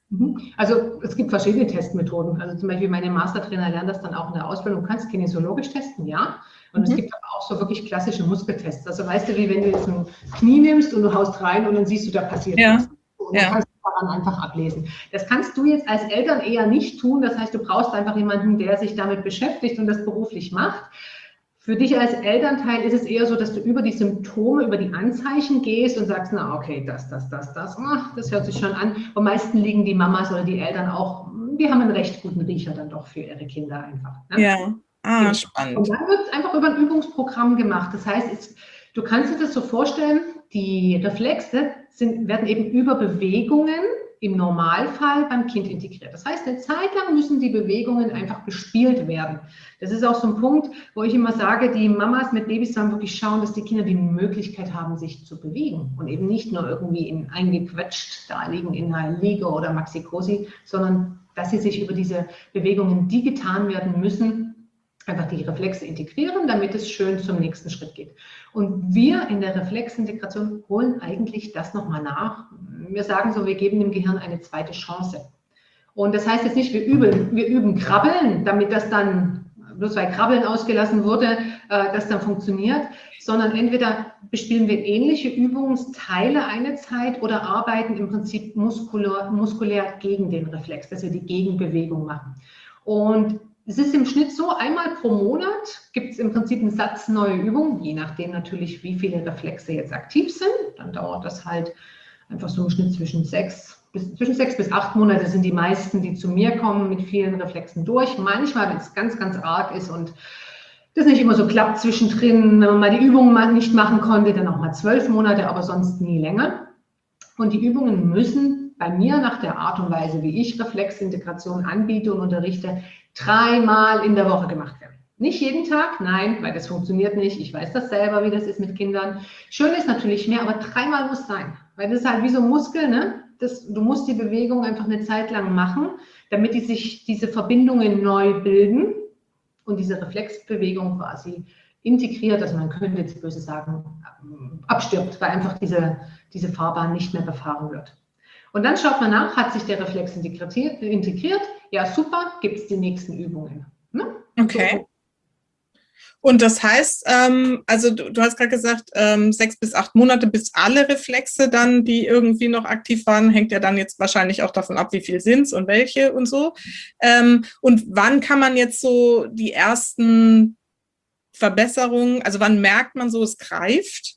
Also es gibt verschiedene Testmethoden. Also zum Beispiel meine Mastertrainer lernen das dann auch in der Ausbildung. Du kannst kinesiologisch testen, ja. Und mhm. es gibt aber auch so wirklich klassische Muskeltests. Also weißt du, wie wenn du jetzt ein Knie nimmst und du haust rein und dann siehst du, da passiert ja. was. Und dann ja. kannst du daran einfach ablesen. Das kannst du jetzt als Eltern eher nicht tun. Das heißt, du brauchst einfach jemanden, der sich damit beschäftigt und das beruflich macht. Für dich als Elternteil ist es eher so, dass du über die Symptome, über die Anzeichen gehst und sagst, na okay, das, das, das, das, ach, das hört sich schon an. Am meisten liegen die Mamas oder die Eltern auch, die haben einen recht guten Riecher dann doch für ihre Kinder einfach. Ne? Ja, ah, spannend. Und dann wird es einfach über ein Übungsprogramm gemacht. Das heißt, es, du kannst dir das so vorstellen, die Reflexe sind, werden eben über Bewegungen im Normalfall beim Kind integriert. Das heißt, eine Zeit lang müssen die Bewegungen einfach bespielt werden. Das ist auch so ein Punkt, wo ich immer sage, die Mamas mit Babys sollen wirklich schauen, dass die Kinder die Möglichkeit haben, sich zu bewegen und eben nicht nur irgendwie in, eingequetscht da liegen in einer Liege oder Maxi-Cosi, sondern dass sie sich über diese Bewegungen, die getan werden müssen, einfach die Reflexe integrieren, damit es schön zum nächsten Schritt geht. Und wir in der Reflexintegration holen eigentlich das nochmal nach. Wir sagen so, wir geben dem Gehirn eine zweite Chance. Und das heißt jetzt nicht, wir üben, wir üben Krabbeln, damit das dann bloß weil Krabbeln ausgelassen wurde, äh, das dann funktioniert, sondern entweder bespielen wir ähnliche Übungsteile eine Zeit oder arbeiten im Prinzip muskulär, muskulär gegen den Reflex, dass wir die Gegenbewegung machen. Und es ist im Schnitt so, einmal pro Monat gibt es im Prinzip einen Satz neue Übungen, je nachdem natürlich, wie viele Reflexe jetzt aktiv sind. Dann dauert das halt einfach so im Schnitt zwischen sechs bis, zwischen sechs bis acht Monate sind die meisten, die zu mir kommen, mit vielen Reflexen durch. Manchmal, wenn es ganz, ganz arg ist und das nicht immer so klappt zwischendrin, wenn man mal die Übungen mal nicht machen konnte, dann auch mal zwölf Monate, aber sonst nie länger. Und die Übungen müssen bei mir nach der Art und Weise, wie ich Reflexintegration anbiete und unterrichte, dreimal in der Woche gemacht werden. Nicht jeden Tag, nein, weil das funktioniert nicht. Ich weiß das selber, wie das ist mit Kindern. Schön ist natürlich mehr, aber dreimal muss sein. Weil das ist halt wie so ein Muskel, ne? Das, du musst die Bewegung einfach eine Zeit lang machen, damit die sich diese Verbindungen neu bilden und diese Reflexbewegung quasi integriert, also man könnte jetzt böse sagen, abstirbt, weil einfach diese, diese Fahrbahn nicht mehr befahren wird. Und dann schaut man nach, hat sich der Reflex integriert? integriert? Ja, super, gibt es die nächsten Übungen. Ne? Okay. So. Und das heißt, ähm, also du, du hast gerade gesagt, ähm, sechs bis acht Monate, bis alle Reflexe dann, die irgendwie noch aktiv waren, hängt ja dann jetzt wahrscheinlich auch davon ab, wie viel sind es und welche und so. Ähm, und wann kann man jetzt so die ersten Verbesserungen, also wann merkt man so, es greift?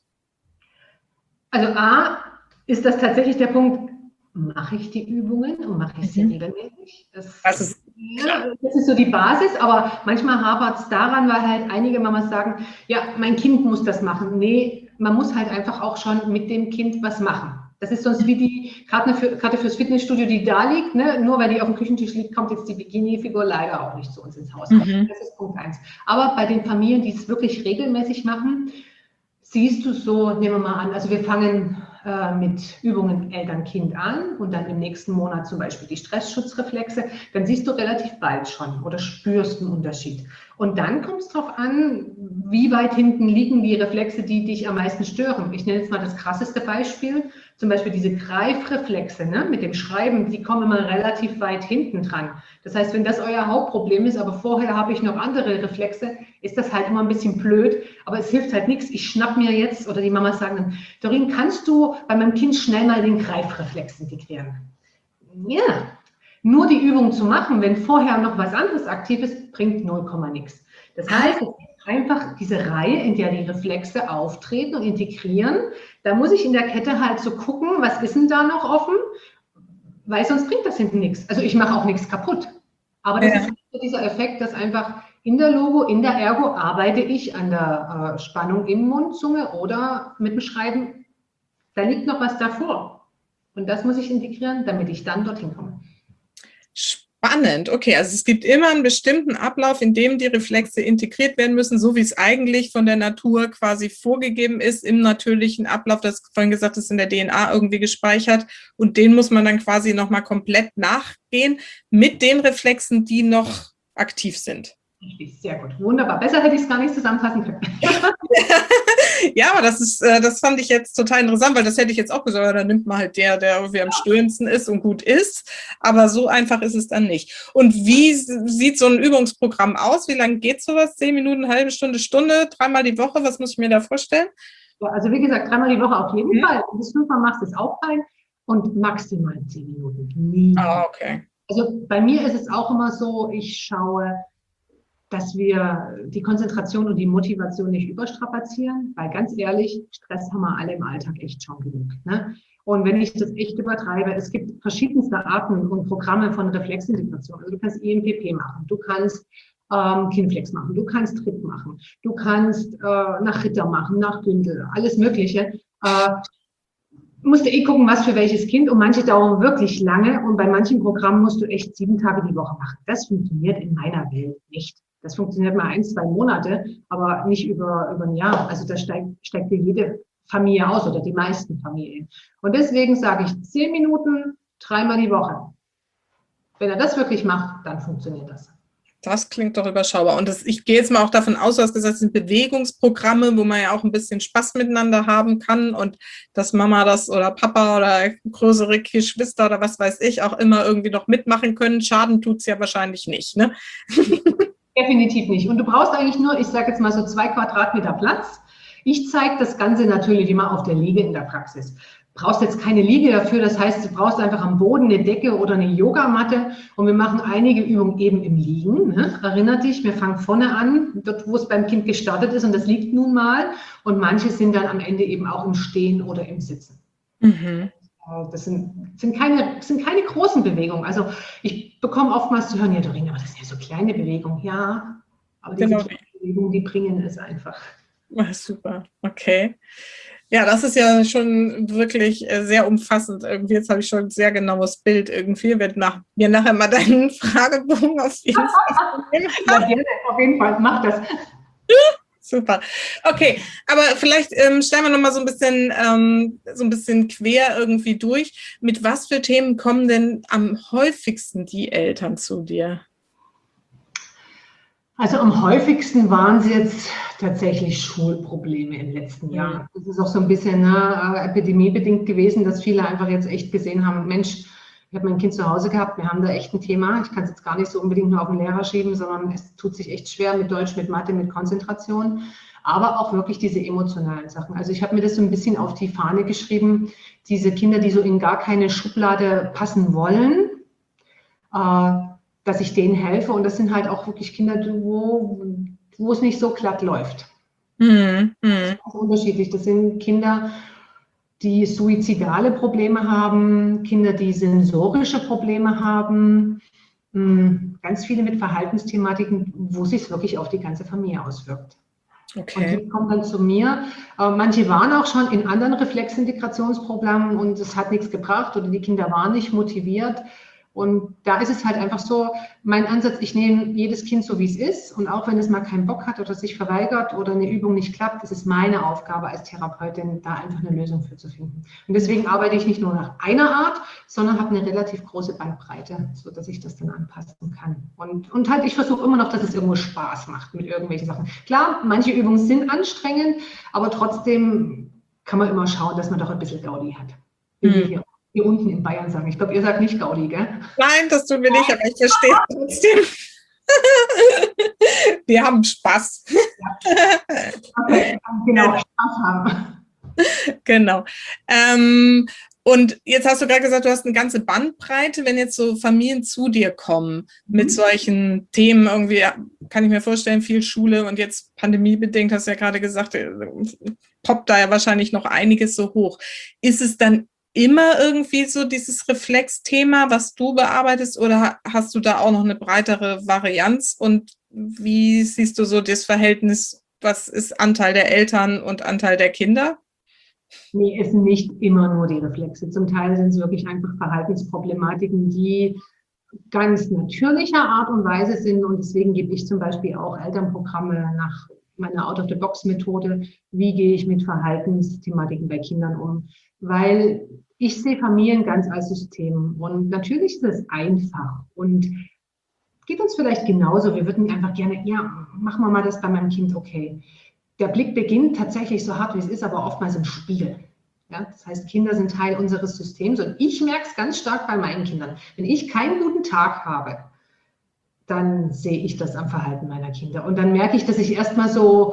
Also A, ist das tatsächlich der Punkt, mache ich die Übungen und mache ich sie mhm. regelmäßig? Das, das, ist, ja, das ist so die Basis, aber manchmal hapert es daran, weil halt einige Mamas sagen, ja, mein Kind muss das machen. Nee, man muss halt einfach auch schon mit dem Kind was machen. Das ist sonst wie die Karte, für, Karte fürs Fitnessstudio, die da liegt, ne? Nur weil die auf dem Küchentisch liegt, kommt jetzt die Bikini-Figur leider auch nicht zu uns ins Haus. Mhm. Das ist Punkt eins. Aber bei den Familien, die es wirklich regelmäßig machen, siehst du so, nehmen wir mal an, also wir fangen äh, mit Übungen Eltern-Kind an und dann im nächsten Monat zum Beispiel die Stressschutzreflexe, dann siehst du relativ bald schon oder spürst einen Unterschied. Und dann kommt es darauf an, wie weit hinten liegen die Reflexe, die dich am meisten stören. Ich nenne jetzt mal das krasseste Beispiel, zum Beispiel diese Greifreflexe, ne, mit dem Schreiben, die kommen immer relativ weit hinten dran. Das heißt, wenn das euer Hauptproblem ist, aber vorher habe ich noch andere Reflexe, ist das halt immer ein bisschen blöd, aber es hilft halt nichts. Ich schnapp mir jetzt, oder die Mamas sagen dann, Doreen, kannst du bei meinem Kind schnell mal den Greifreflex integrieren? Ja, nur die Übung zu machen, wenn vorher noch was anderes aktiv ist, bringt null Komma nix. Das heißt, einfach diese Reihe, in der die Reflexe auftreten und integrieren, da muss ich in der Kette halt so gucken, was ist denn da noch offen, weil sonst bringt das hinten nichts. Also ich mache auch nichts kaputt. Aber das ja. ist dieser Effekt, dass einfach in der Logo, in der Ergo arbeite ich an der äh, Spannung im Mund, Zunge oder mit dem Schreiben. Da liegt noch was davor. Und das muss ich integrieren, damit ich dann dorthin komme. Spannend, okay, also es gibt immer einen bestimmten Ablauf, in dem die Reflexe integriert werden müssen, so wie es eigentlich von der Natur quasi vorgegeben ist, im natürlichen Ablauf, das vorhin gesagt ist, in der D N A irgendwie gespeichert und den muss man dann quasi nochmal komplett nachgehen mit den Reflexen, die noch aktiv sind. Sehr gut, wunderbar. Besser hätte ich es gar nicht zusammenfassen können. Ja, aber das ist, das fand ich jetzt total interessant, weil das hätte ich jetzt auch gesagt, da nimmt man halt der, der irgendwie am stöhnendsten ist und gut ist, aber so einfach ist es dann nicht. Und wie sieht so ein Übungsprogramm aus? Wie lange geht sowas? Zehn Minuten, halbe Stunde, Stunde, dreimal die Woche? Was muss ich mir da vorstellen? Ja, also wie gesagt, dreimal die Woche auf jeden mhm. Fall. Wenn du es fünfmal machst, ist auch fein und maximal zehn Minuten. Nie. Ah, okay. Also bei mir ist es auch immer so, ich schaue, dass wir die Konzentration und die Motivation nicht überstrapazieren, weil ganz ehrlich, Stress haben wir alle im Alltag echt schon genug. Ne? Und wenn ich das echt übertreibe, es gibt verschiedenste Arten und Programme von Reflexintegration. Also du kannst I M P P machen, du kannst ähm, Kinflex machen, du kannst Tritt machen, du kannst äh, nach Ritter machen, nach Gündel, alles Mögliche. Äh, musst du eh gucken, was für welches Kind und manche dauern wirklich lange und bei manchen Programmen musst du echt sieben Tage die Woche machen. Das funktioniert in meiner Welt nicht. Das funktioniert mal ein, zwei Monate, aber nicht über, über ein Jahr. Also da steigt, steigt dir jede Familie aus oder die meisten Familien. Und deswegen sage ich zehn Minuten, dreimal die Woche. Wenn er das wirklich macht, dann funktioniert das. Das klingt doch überschaubar. Und das, ich gehe jetzt mal auch davon aus, du hast gesagt, das sind Bewegungsprogramme, wo man ja auch ein bisschen Spaß miteinander haben kann und dass Mama das oder Papa oder größere Geschwister oder was weiß ich auch immer irgendwie noch mitmachen können. Schaden tut es ja wahrscheinlich nicht, ne? definitiv nicht. Und du brauchst eigentlich nur, ich sage jetzt mal so zwei Quadratmeter Platz. Ich zeige das Ganze natürlich immer auf der Liege in der Praxis. Du brauchst jetzt keine Liege dafür, das heißt, du brauchst einfach am Boden eine Decke oder eine Yogamatte und wir machen einige Übungen eben im Liegen. Ne? Erinner dich, wir fangen vorne an, dort wo es beim Kind gestartet ist und das liegt nun mal und manche sind dann am Ende eben auch im Stehen oder im Sitzen. Mhm. Das sind, sind, keine, sind keine großen Bewegungen. Also ich bekomme oftmals zu hören, ja Doreen, aber das sind ja so kleine Bewegungen. Ja, aber diese genau. kleinen Bewegungen, die bringen es einfach. Ach, super, okay. Ja, das ist ja schon wirklich sehr umfassend. Irgendwie, jetzt habe ich schon ein sehr genaues Bild irgendwie. Ich werde nach, mir nachher mal deinen Fragebogen auf jeden Fall nehmen. Ja, gerne, auf jeden Fall, mach das. Super. Okay, aber vielleicht ähm, stellen wir noch mal so ein bisschen ähm, so ein bisschen quer irgendwie durch. Mit was für Themen kommen denn am häufigsten die Eltern zu dir? Also am häufigsten waren es jetzt tatsächlich Schulprobleme in den letzten Jahren. Das ist auch so ein bisschen ne, epidemiebedingt gewesen, dass viele einfach jetzt echt gesehen haben, Mensch, ich habe mein Kind zu Hause gehabt, wir haben da echt ein Thema. Ich kann es jetzt gar nicht so unbedingt nur auf den Lehrer schieben, sondern es tut sich echt schwer mit Deutsch, mit Mathe, mit Konzentration, aber auch wirklich diese emotionalen Sachen. Also ich habe mir das so ein bisschen auf die Fahne geschrieben, diese Kinder, die so in gar keine Schublade passen wollen, äh, dass ich denen helfe. Und das sind halt auch wirklich Kinder, wo, wo es nicht so glatt läuft. Mhm. Das ist auch unterschiedlich. Das sind Kinder, die suizidale Probleme haben, Kinder, die sensorische Probleme haben, ganz viele mit Verhaltensthematiken, wo sich es wirklich auf die ganze Familie auswirkt. Okay. Und die kommen dann zu mir. Manche waren auch schon in anderen Reflexintegrationsprogrammen und es hat nichts gebracht oder die Kinder waren nicht motiviert. Und da ist es halt einfach so, mein Ansatz, ich nehme jedes Kind so, wie es ist. Und auch wenn es mal keinen Bock hat oder sich verweigert oder eine Übung nicht klappt, das ist meine Aufgabe als Therapeutin, da einfach eine Lösung für zu finden. Und deswegen arbeite ich nicht nur nach einer Art, sondern habe eine relativ große Bandbreite, sodass ich das dann anpassen kann. Und, und halt, ich versuche immer noch, dass es irgendwo Spaß macht mit irgendwelchen Sachen. Klar, manche Übungen sind anstrengend, aber trotzdem kann man immer schauen, dass man doch ein bisschen Gaudi hat. Wie wir hier hier unten in Bayern sagen. Ich glaube, ihr sagt nicht Gaudi, gell? Nein, das tun wir nicht, aber ich verstehe es trotzdem. Wir haben Spaß. Ja. Okay, genau, Spaß haben. Genau. Ähm, und jetzt hast du gerade gesagt, du hast eine ganze Bandbreite, wenn jetzt so Familien zu dir kommen mit solchen Themen, irgendwie kann ich mir vorstellen, viel Schule und jetzt pandemiebedingt, hast du ja gerade gesagt, poppt da ja wahrscheinlich noch einiges so hoch. Ist es dann immer irgendwie so dieses Reflexthema, was du bearbeitest, oder hast du da auch noch eine breitere Varianz? Und wie siehst du so das Verhältnis, was ist Anteil der Eltern und Anteil der Kinder? Nee, es sind nicht immer nur die Reflexe. Zum Teil sind es wirklich einfach Verhaltensproblematiken, die ganz natürlicher Art und Weise sind. Und deswegen gebe ich zum Beispiel auch Elternprogramme nach meiner Out-of-the-Box-Methode. Wie gehe ich mit Verhaltensthematiken bei Kindern um? Weil ich sehe Familien ganz als System. Und natürlich ist es einfach und geht uns vielleicht genauso. Wir würden einfach gerne, ja, machen wir mal das bei meinem Kind, okay. Der Blick beginnt tatsächlich so hart, wie es ist, aber oftmals im Spiegel. Ja, das heißt, Kinder sind Teil unseres Systems und ich merke es ganz stark bei meinen Kindern. Wenn ich keinen guten Tag habe, dann sehe ich das am Verhalten meiner Kinder. Und dann merke ich, dass ich erstmal so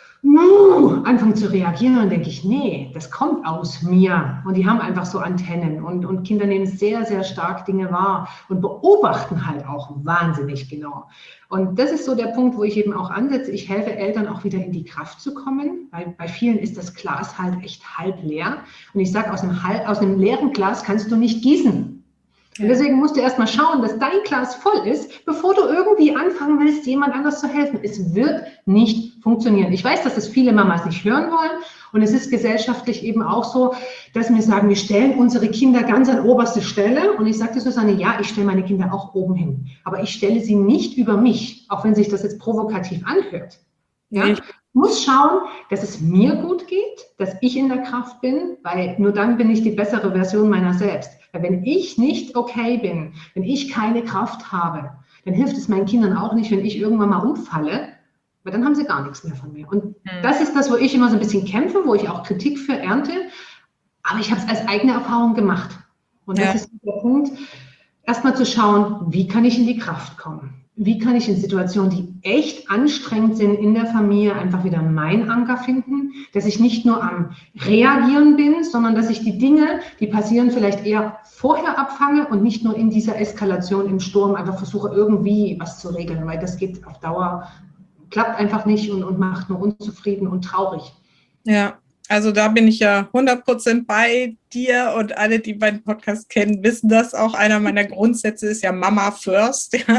uh, anfange zu reagieren und denke ich, nee, das kommt aus mir. Und die haben einfach so Antennen und, und Kinder nehmen sehr, sehr stark Dinge wahr und beobachten halt auch wahnsinnig genau. Und das ist so der Punkt, wo ich eben auch ansetze. Ich helfe Eltern auch wieder in die Kraft zu kommen, weil bei vielen ist das Glas halt echt halb leer. Und ich sage, aus einem, halb, aus einem leeren Glas kannst du nicht gießen. Und deswegen musst du erstmal schauen, dass dein Glas voll ist, bevor du irgendwie anfangen willst, jemand anders zu helfen. Es wird nicht funktionieren. Ich weiß, dass das viele Mamas nicht hören wollen. Und es ist gesellschaftlich eben auch so, dass wir sagen, wir stellen unsere Kinder ganz an oberste Stelle. Und ich sagte Susanne, ja, ich stelle meine Kinder auch oben hin. Aber ich stelle sie nicht über mich, auch wenn sich das jetzt provokativ anhört. Ja? Ich muss schauen, dass es mir gut geht, dass ich in der Kraft bin, weil nur dann bin ich die bessere Version meiner selbst. Weil wenn ich nicht okay bin, wenn ich keine Kraft habe, dann hilft es meinen Kindern auch nicht, wenn ich irgendwann mal umfalle, weil dann haben sie gar nichts mehr von mir. Und mhm. das ist das, wo ich immer so ein bisschen kämpfe, wo ich auch Kritik für ernte, aber ich habe es als eigene Erfahrung gemacht. Und das ja. ist der Punkt, erstmal zu schauen, wie kann ich in die Kraft kommen? wie kann ich in Situationen, die echt anstrengend sind in der Familie, einfach wieder meinen Anker finden, dass ich nicht nur am Reagieren bin, sondern dass ich die Dinge, die passieren, vielleicht eher vorher abfange und nicht nur in dieser Eskalation im Sturm einfach versuche, irgendwie was zu regeln, weil das geht auf Dauer, klappt einfach nicht und, und macht nur unzufrieden und traurig. Ja. Also da bin ich ja hundert Prozent bei dir und alle, die meinen Podcast kennen, wissen das auch. Einer meiner Grundsätze ist ja Mama first, ja?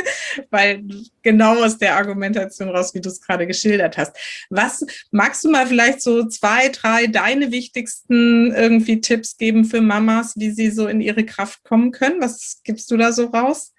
Weil genau aus der Argumentation raus, wie du es gerade geschildert hast. Was magst du mal vielleicht so zwei, drei deine wichtigsten irgendwie Tipps geben für Mamas, wie sie so in ihre Kraft kommen können? Was gibst du da so raus?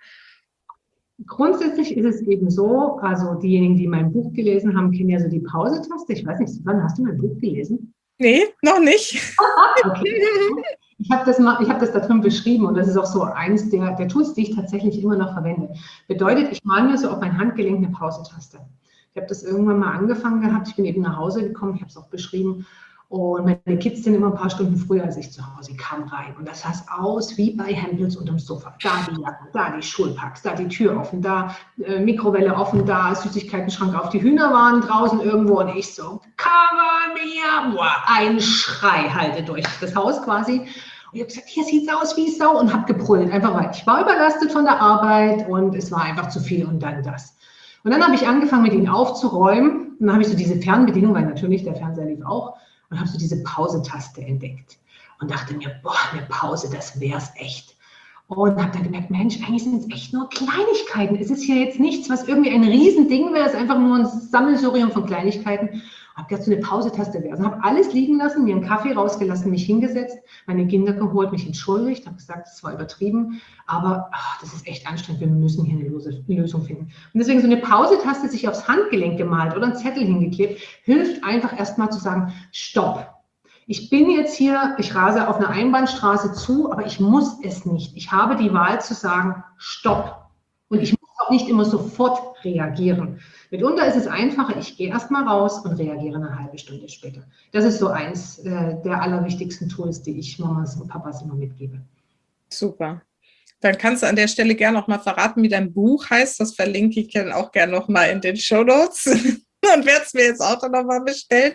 Grundsätzlich ist es eben so, also diejenigen, die mein Buch gelesen haben, kennen ja so die Pause-Taste. Ich weiß nicht, wann hast du mein Buch gelesen? Nee, noch nicht. Okay. Ich habe das, mal, ich hab das da drin beschrieben und das ist auch so eins der, der Tools, die ich tatsächlich immer noch verwende. Bedeutet, ich male mir so auf mein Handgelenk eine Pause-Taste. Ich habe das irgendwann mal angefangen gehabt, ich bin eben nach Hause gekommen, ich habe es auch beschrieben. Und meine Kids sind immer ein paar Stunden früher als ich zu Hause kam rein. Und das sah aus wie bei Hempels unterm Sofa. Da die Jacken, da die Schulpacks, da die Tür offen, da äh, Mikrowelle offen, da Süßigkeitenschrank auf. Die Hühner waren draußen irgendwo und ich so, cover me up. Ein Schrei halte durch das Haus quasi. Und ich habe gesagt, hier sieht es aus wie Sau und habe gebrüllt. Einfach weil ich war überlastet von der Arbeit und es war einfach zu viel und dann das. Und dann habe ich angefangen, mit ihnen aufzuräumen. Und dann habe ich so diese Fernbedienung, weil natürlich der Fernseher lief auch. Und habe so diese Pause-Taste entdeckt und dachte mir, boah, eine Pause, das wär's echt. Und habe dann gemerkt, Mensch, eigentlich sind es echt nur Kleinigkeiten. Es ist hier jetzt nichts, was irgendwie ein Riesending wäre, es ist einfach nur ein Sammelsurium von Kleinigkeiten. Habe gedacht, so eine Pause-Taste wäre. Also habe alles liegen lassen, mir einen Kaffee rausgelassen, mich hingesetzt, meine Kinder geholt, mich entschuldigt, habe gesagt, das war übertrieben, aber ach, das ist echt anstrengend, wir müssen hier eine Lösung finden. Und deswegen so eine Pause-Taste sich aufs Handgelenk gemalt oder einen Zettel hingeklebt, hilft einfach erstmal zu sagen, stopp. Ich bin jetzt hier, ich rase auf einer Einbahnstraße zu, aber ich muss es nicht. Ich habe die Wahl zu sagen, stopp. Und ich muss auch nicht immer sofort reagieren. Mitunter ist es einfacher, ich gehe erstmal raus und reagiere eine halbe Stunde später. Das ist so eins äh, der allerwichtigsten Tools, die ich Mamas und Papas immer mitgebe. Super. Dann kannst du an der Stelle gerne noch mal verraten, wie dein Buch heißt. Das verlinke ich dann auch gerne noch mal in den Shownotes. Und werde es mir jetzt auch dann noch mal bestellen.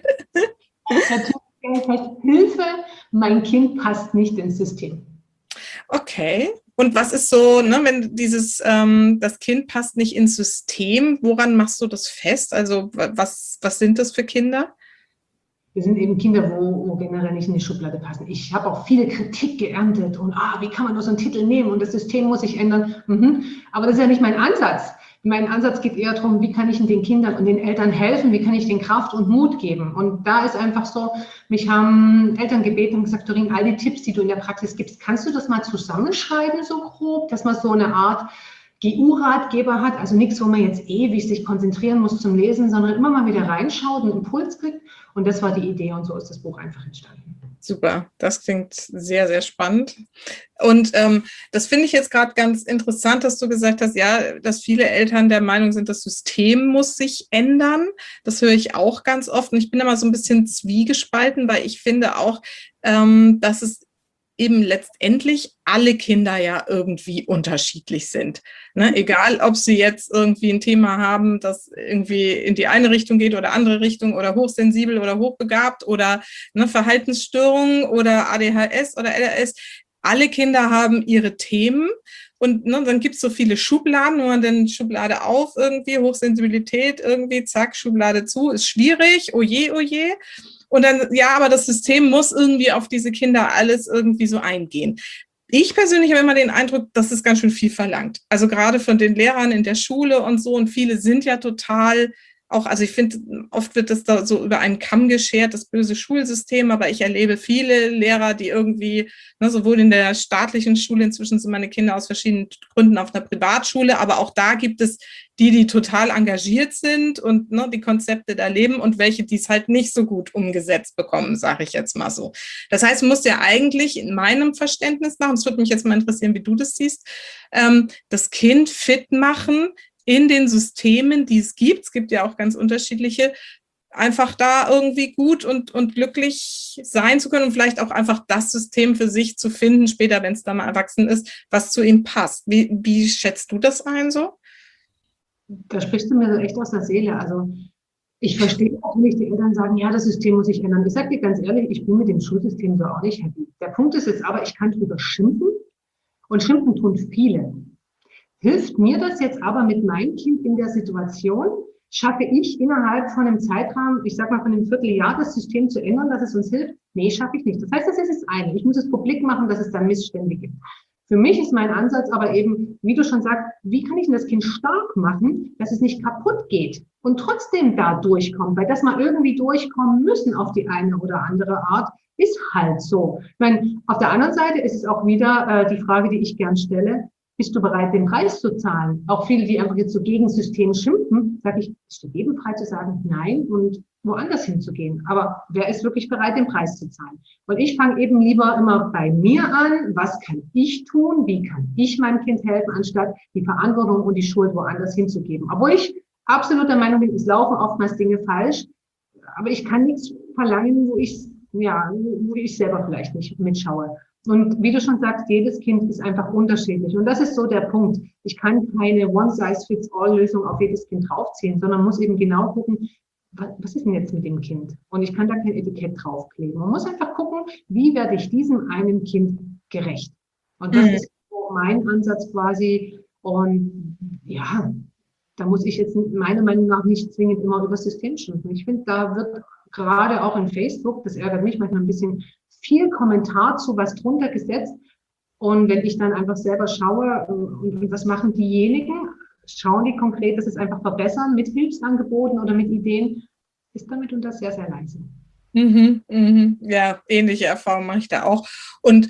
Natürlich heißt Hilfe, mein Kind passt nicht ins System. Okay. Und was ist so, ne, wenn dieses, ähm, das Kind passt nicht ins System, woran machst du das fest? Also was, was sind das für Kinder? Wir sind eben Kinder, wo, wo generell nicht in die Schublade passen. Ich habe auch viele Kritik geerntet und ah, wie kann man nur so einen Titel nehmen und das System muss sich ändern. Mhm. Aber das ist ja nicht mein Ansatz. Mein Ansatz geht eher darum, wie kann ich den Kindern und den Eltern helfen, wie kann ich denen Kraft und Mut geben. Und da ist einfach so, mich haben Eltern gebeten und gesagt, Doreen, all die Tipps, die du in der Praxis gibst, kannst du das mal zusammenschreiben, so grob, dass man so eine Art G U-Ratgeber hat, also nichts, wo man jetzt ewig sich konzentrieren muss zum Lesen, sondern immer mal wieder reinschaut, einen Impuls kriegt. Und das war die Idee und so ist das Buch einfach entstanden. Super, das klingt sehr, sehr spannend. Und ähm, das finde ich jetzt gerade ganz interessant, dass du gesagt hast, ja, dass viele Eltern der Meinung sind, das System muss sich ändern. Das höre ich auch ganz oft. Und ich bin immer so ein bisschen zwiegespalten, weil ich finde auch, ähm, dass es eben letztendlich alle Kinder ja irgendwie unterschiedlich sind. Ne? Egal, ob sie jetzt irgendwie ein Thema haben, das irgendwie in die eine Richtung geht oder andere Richtung oder hochsensibel oder hochbegabt oder ne, Verhaltensstörungen oder A D H S oder L R S. Alle Kinder haben ihre Themen. Und ne, dann gibt es so viele Schubladen, wo man dann Schublade auf irgendwie, Hochsensibilität irgendwie, zack, Schublade zu, ist schwierig, oje, oje. Und dann, ja, aber das System muss irgendwie auf diese Kinder alles irgendwie so eingehen. Ich persönlich habe immer den Eindruck, dass es ganz schön viel verlangt. Also gerade von den Lehrern in der Schule und so. Und viele sind ja total auch, also ich finde, oft wird das da so über einen Kamm geschert, das böse Schulsystem. Aber ich erlebe viele Lehrer, die irgendwie, ne, sowohl in der staatlichen Schule, inzwischen sind meine Kinder aus verschiedenen Gründen auf einer Privatschule, aber auch da gibt es die, die total engagiert sind und ne, die Konzepte da leben und welche, die es halt nicht so gut umgesetzt bekommen, sage ich jetzt mal so. Das heißt, du musst ja eigentlich in meinem Verständnis nach, und es würde mich jetzt mal interessieren, wie du das siehst, ähm, das Kind fit machen in den Systemen, die es gibt. Es gibt ja auch ganz unterschiedliche, einfach da irgendwie gut und, und glücklich sein zu können und vielleicht auch einfach das System für sich zu finden, später, wenn es da mal erwachsen ist, was zu ihm passt. Wie, wie schätzt du das ein so? Da sprichst du mir so echt aus der Seele. Also ich verstehe natürlich, die Eltern sagen, ja, das System muss sich ändern. Ich sage dir ganz ehrlich, ich bin mit dem Schulsystem so auch nicht happy. Der Punkt ist jetzt aber, ich kann drüber schimpfen und schimpfen tun viele. Hilft mir das jetzt aber mit meinem Kind in der Situation? Schaffe ich innerhalb von einem Zeitrahmen, ich sag mal von einem Vierteljahr, das System zu ändern, dass es uns hilft? Nee, schaffe ich nicht. Das heißt, das ist das eine. Ich muss es publik machen, dass es da Missstände gibt. Für mich ist mein Ansatz aber eben, wie du schon sagst, wie kann ich denn das Kind stark machen, dass es nicht kaputt geht und trotzdem da durchkommt? Weil das mal irgendwie durchkommen müssen auf die eine oder andere Art, ist halt so. Ich meine, auf der anderen Seite ist es auch wieder äh, die Frage, die ich gern stelle, bist du bereit, den Preis zu zahlen? Auch viele, die einfach jetzt so gegen System schimpfen, sage ich, ist du jedem frei zu sagen, nein und woanders hinzugehen. Aber wer ist wirklich bereit, den Preis zu zahlen? Und ich fange eben lieber immer bei mir an, was kann ich tun, wie kann ich meinem Kind helfen, anstatt die Verantwortung und die Schuld woanders hinzugeben. Obwohl ich absolut der Meinung bin, es laufen oftmals Dinge falsch, aber ich kann nichts verlangen, wo ich, ja, wo ich selber vielleicht nicht mitschaue. Und wie du schon sagst, jedes Kind ist einfach unterschiedlich. Und das ist so der Punkt. Ich kann keine One-Size-Fits-All-Lösung auf jedes Kind draufziehen, sondern muss eben genau gucken, was ist denn jetzt mit dem Kind? Und ich kann da kein Etikett draufkleben. Man muss einfach gucken, wie werde ich diesem einen Kind gerecht? Und das mhm. ist so mein Ansatz quasi. Und ja, da muss ich jetzt meiner Meinung nach nicht zwingend immer über das System schimpfen. Ich finde, da wird gerade auch in Facebook, das ärgert mich manchmal ein bisschen, viel Kommentar zu was drunter gesetzt. Und wenn ich dann einfach selber schaue, und, und was machen diejenigen, schauen die konkret, dass es einfach verbessern mit Hilfsangeboten oder mit Ideen, ist damit unter sehr, sehr leise. Mhm, mhm. Ja, ähnliche Erfahrungen mache ich da auch. Und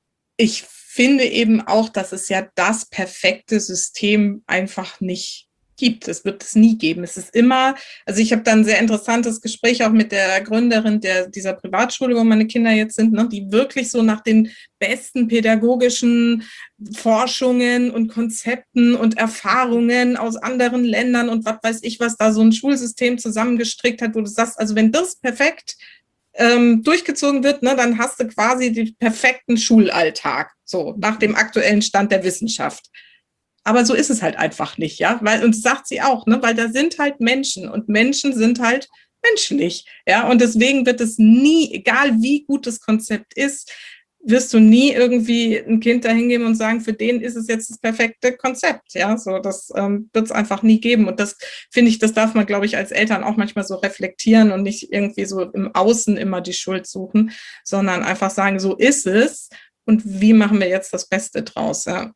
ich finde eben auch, dass es ja das perfekte System einfach nicht gibt. Es wird es nie geben. Es ist immer, also ich habe da ein sehr interessantes Gespräch auch mit der Gründerin der, dieser Privatschule, wo meine Kinder jetzt sind, ne, die wirklich so nach den besten pädagogischen Forschungen und Konzepten und Erfahrungen aus anderen Ländern und was weiß ich, was da so ein Schulsystem zusammengestrickt hat, wo du sagst, also wenn das perfekt ähm, durchgezogen wird, ne, dann hast du quasi den perfekten Schulalltag, so nach dem aktuellen Stand der Wissenschaft. Aber so ist es halt einfach nicht, ja, weil, und das sagt sie auch, ne, weil da sind halt Menschen und Menschen sind halt menschlich, ja, und deswegen wird es nie, egal wie gut das Konzept ist, wirst du nie irgendwie ein Kind dahin geben und sagen, für den ist es jetzt das perfekte Konzept, ja, so, das ähm, wird es einfach nie geben und das finde ich, das darf man, glaube ich, als Eltern auch manchmal so reflektieren und nicht irgendwie so im Außen immer die Schuld suchen, sondern einfach sagen, so ist es und wie machen wir jetzt das Beste draus, ja.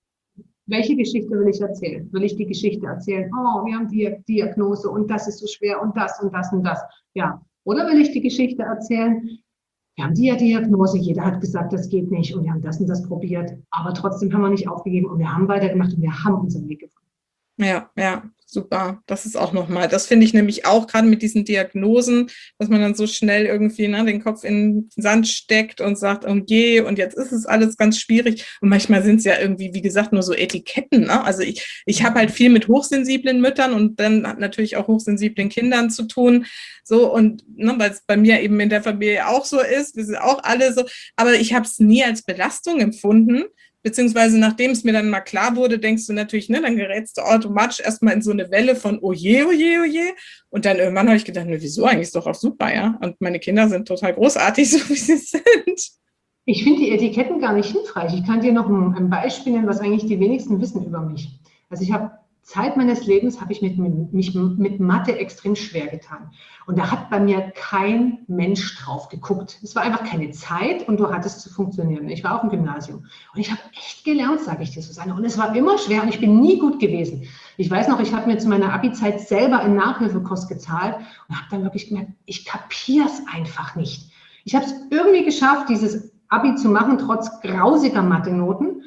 Welche Geschichte will ich erzählen? Will ich die Geschichte erzählen, oh, wir haben die Diagnose und das ist so schwer und das und das und das. Ja. Oder will ich die Geschichte erzählen, wir haben die Diagnose, jeder hat gesagt, das geht nicht und wir haben das und das probiert, aber trotzdem haben wir nicht aufgegeben und wir haben weitergemacht und wir haben unseren Weg gefunden. Ja, ja, super. Das ist auch nochmal, das finde ich nämlich auch gerade mit diesen Diagnosen, dass man dann so schnell irgendwie ne, den Kopf in den Sand steckt und sagt, oh je, und jetzt ist es alles ganz schwierig. Und manchmal sind es ja irgendwie, wie gesagt, nur so Etiketten. Ne? Also ich, ich habe halt viel mit hochsensiblen Müttern und dann natürlich auch hochsensiblen Kindern zu tun. So und ne, weil es bei mir eben in der Familie auch so ist, wir sind auch alle so, aber ich habe es nie als Belastung empfunden. Beziehungsweise nachdem es mir dann mal klar wurde, denkst du natürlich, ne, dann gerätst du automatisch erstmal in so eine Welle von oje, oje, oje. Und dann irgendwann habe ich gedacht, ne, wieso, eigentlich ist doch auch super, ja. Und meine Kinder sind total großartig, so wie sie sind. Ich finde die Etiketten gar nicht hilfreich. Ich kann dir noch ein, ein Beispiel nennen, was eigentlich die wenigsten wissen über mich. Also ich habe Zeit meines Lebens habe ich mit, mit, mich mit Mathe extrem schwer getan. Und da hat bei mir kein Mensch drauf geguckt. Es war einfach keine Zeit und du hattest zu funktionieren. Ich war auf dem Gymnasium und ich habe echt gelernt, sage ich dir, Susanne. Und es war immer schwer und ich bin nie gut gewesen. Ich weiß noch, ich habe mir zu meiner Abi-Zeit selber einen Nachhilfekurs gezahlt und habe dann wirklich gemerkt, ich kapiere es einfach nicht. Ich habe es irgendwie geschafft, dieses Abi zu machen, trotz grausiger Mathe-Noten.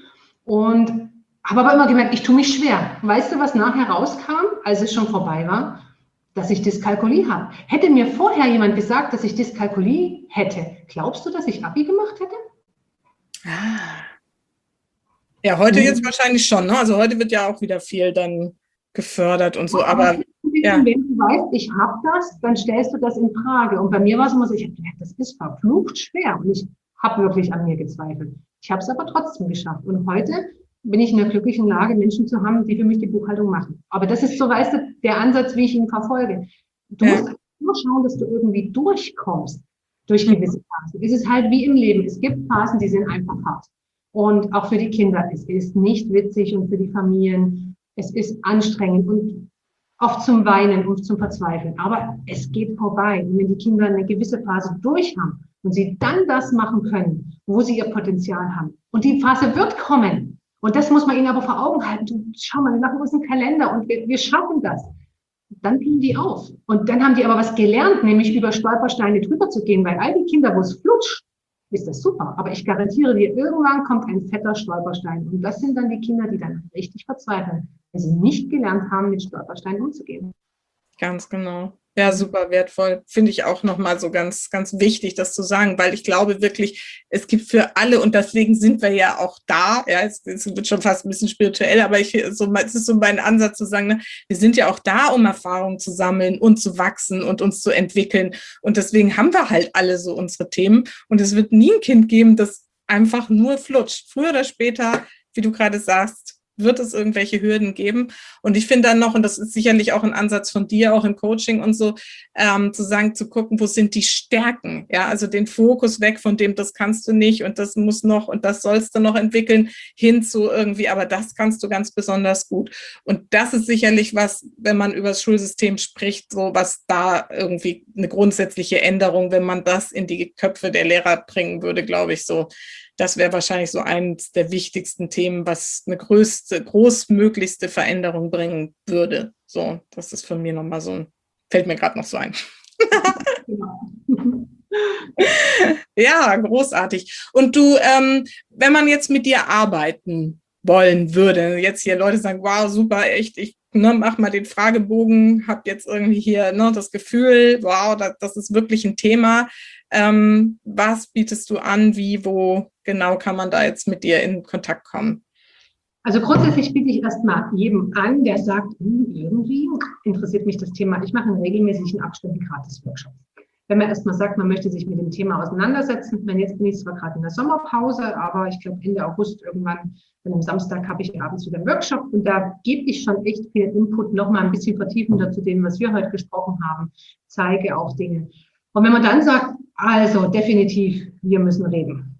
Und habe aber immer gemerkt, ich tue mich schwer. Weißt du, was nachher rauskam, als es schon vorbei war? Dass ich Dyskalkulie habe. Hätte mir vorher jemand gesagt, dass ich Dyskalkulie hätte, glaubst du, dass ich Abi gemacht hätte? Ah. Ja, heute mhm. jetzt wahrscheinlich schon. Ne? Also heute wird ja auch wieder viel dann gefördert und so. Ja, aber ja. Wenn du weißt, ich habe das, dann stellst du das in Frage. Und bei mir war es immer so, ich habe gemerkt, das ist verflucht schwer. Und ich habe wirklich an mir gezweifelt. Ich habe es aber trotzdem geschafft. Und heute bin ich in der glücklichen Lage, Menschen zu haben, die für mich die Buchhaltung machen. Aber das ist so, weißt du, der Ansatz, wie ich ihn verfolge. Du Ja. musst nur schauen, dass du irgendwie durchkommst durch gewisse Phasen. Es ist halt wie im Leben. Es gibt Phasen, die sind einfach hart. Und auch für die Kinder. Es ist nicht witzig und für die Familien. Es ist anstrengend und oft zum Weinen und zum Verzweifeln. Aber es geht vorbei. Und wenn die Kinder eine gewisse Phase durch haben und sie dann das machen können, wo sie ihr Potenzial haben. Und die Phase wird kommen. Und das muss man ihnen aber vor Augen halten. Du, schau mal, wir machen uns einen Kalender und wir, wir schaffen das. Dann gehen die auf. Und dann haben die aber was gelernt, nämlich über Stolpersteine drüber zu gehen. Weil all die Kinder, wo es flutscht, ist das super. Aber ich garantiere dir, irgendwann kommt ein fetter Stolperstein. Und das sind dann die Kinder, die dann richtig verzweifeln, weil sie nicht gelernt haben, mit Stolpersteinen umzugehen. Ganz genau. Ja, super wertvoll. Finde ich auch nochmal so ganz, ganz wichtig, das zu sagen, weil ich glaube wirklich, es gibt für alle, und deswegen sind wir ja auch da, ja, es, es wird schon fast ein bisschen spirituell, aber ich, so, es ist so mein Ansatz zu sagen, ne, wir sind ja auch da, um Erfahrungen zu sammeln und zu wachsen und uns zu entwickeln. Und deswegen haben wir halt alle so unsere Themen. Und es wird nie ein Kind geben, das einfach nur flutscht. Früher oder später, wie du gerade sagst, wird es irgendwelche Hürden geben. Und ich finde dann noch, und das ist sicherlich auch ein Ansatz von dir, auch im Coaching und so, ähm, zu sagen, zu gucken, wo sind die Stärken? Ja, also den Fokus weg von dem, das kannst du nicht und das muss noch und das sollst du noch entwickeln, hin zu irgendwie, aber das kannst du ganz besonders gut. Und das ist sicherlich was, wenn man über das Schulsystem spricht, so was da irgendwie eine grundsätzliche Änderung, wenn man das in die Köpfe der Lehrer bringen würde, glaube ich, so. Das wäre wahrscheinlich so eines der wichtigsten Themen, was eine größte, großmöglichste Veränderung bringen würde. So, das ist von mir nochmal so ein, fällt mir gerade noch so ein. Ja, großartig. Und du, ähm, wenn man jetzt mit dir arbeiten wollen würde, jetzt hier Leute sagen, wow, super, echt, ich ne, mach mal den Fragebogen, hab jetzt irgendwie hier ne, das Gefühl, wow, das, das ist wirklich ein Thema. Ähm, was bietest du an? Wie, wo genau kann man da jetzt mit dir in Kontakt kommen? Also grundsätzlich biete ich erstmal jedem an, der sagt, hm, irgendwie interessiert mich das Thema. Ich mache in regelmäßigen Abständen gratis Workshops. Wenn man erstmal sagt, man möchte sich mit dem Thema auseinandersetzen, wenn jetzt bin ich zwar gerade in der Sommerpause, aber ich glaube Ende August irgendwann, dann am Samstag habe ich abends wieder einen Workshop und da gebe ich schon echt viel Input, nochmal ein bisschen vertiefender zu dem, was wir heute gesprochen haben, zeige auch Dinge. Und wenn man dann sagt, also definitiv, wir müssen reden,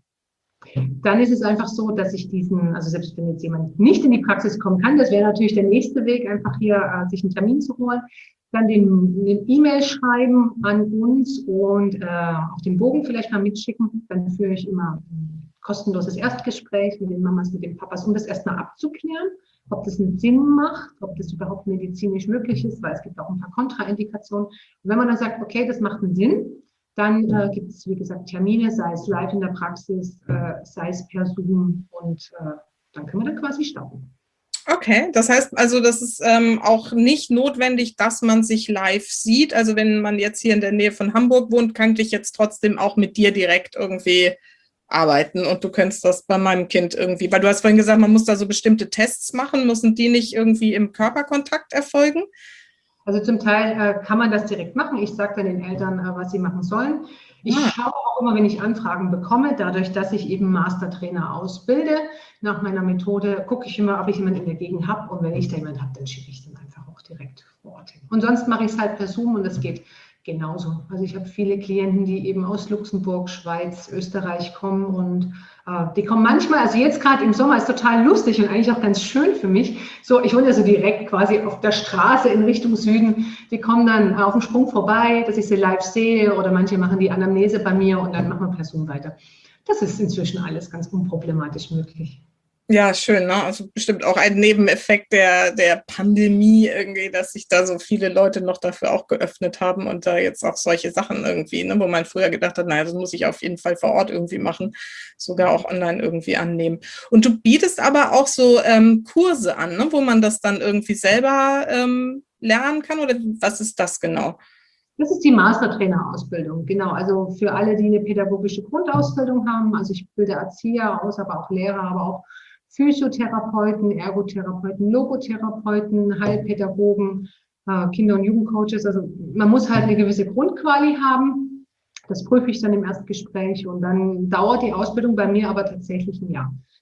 dann ist es einfach so, dass ich diesen, also selbst wenn jetzt jemand nicht in die Praxis kommen kann, das wäre natürlich der nächste Weg, einfach hier äh, sich einen Termin zu holen, dann den, den E-Mail schreiben an uns und äh, auch den Bogen vielleicht mal mitschicken. Dann führe ich immer ein kostenloses Erstgespräch mit den Mamas, mit den Papas, um das erstmal abzuklären, ob das einen Sinn macht, ob das überhaupt medizinisch möglich ist, weil es gibt auch ein paar Kontraindikationen. Und wenn man dann sagt, okay, das macht einen Sinn, dann äh, gibt es, wie gesagt, Termine, sei es live in der Praxis, äh, sei es per Zoom und äh, dann können wir dann quasi starten. Okay, das heißt also, das ist ähm, auch nicht notwendig, dass man sich live sieht. Also wenn man jetzt hier in der Nähe von Hamburg wohnt, könnte ich jetzt trotzdem auch mit dir direkt irgendwie arbeiten und du könntest das bei meinem Kind irgendwie, weil du hast vorhin gesagt, man muss da so bestimmte Tests machen, müssen die nicht irgendwie im Körperkontakt erfolgen? Also zum Teil äh, kann man das direkt machen. Ich sage dann den Eltern, äh, was sie machen sollen. Ich Ah. schaue auch immer, wenn ich Anfragen bekomme, dadurch, dass ich eben Mastertrainer ausbilde, nach meiner Methode, gucke ich immer, ob ich jemanden in der Gegend habe. Und wenn ich da jemanden habe, dann schicke ich den einfach auch direkt vor Ort hin. Und sonst mache ich es halt per Zoom und das geht genauso. Also ich habe viele Klienten, die eben aus Luxemburg, Schweiz, Österreich kommen und äh, die kommen manchmal, also jetzt gerade im Sommer ist total lustig und eigentlich auch ganz schön für mich. So, ich wohne ja so direkt quasi auf der Straße in Richtung Süden. Die kommen dann auf dem Sprung vorbei, dass ich sie live sehe oder manche machen die Anamnese bei mir und dann machen wir per Zoom weiter. Das ist inzwischen alles ganz unproblematisch möglich. Ja, schön, ne? Also bestimmt auch ein Nebeneffekt der, der Pandemie irgendwie, dass sich da so viele Leute noch dafür auch geöffnet haben und da jetzt auch solche Sachen irgendwie, ne, wo man früher gedacht hat, naja, das muss ich auf jeden Fall vor Ort irgendwie machen, sogar auch online irgendwie annehmen. Und du bietest aber auch so ähm, Kurse an, ne, wo man das dann irgendwie selber ähm, lernen kann oder was ist das genau? Das ist die Mastertrainer-Ausbildung, genau. Also für alle, die eine pädagogische Grundausbildung haben. Also ich bilde Erzieher aus, aber auch Lehrer, aber auch Physiotherapeuten, Ergotherapeuten, Logotherapeuten, Heilpädagogen, äh, Kinder- und Jugendcoaches. Also man muss halt eine gewisse Grundquali haben. Das prüfe ich dann im Erstgespräch und dann dauert die Ausbildung bei mir aber tatsächlich ein Jahr.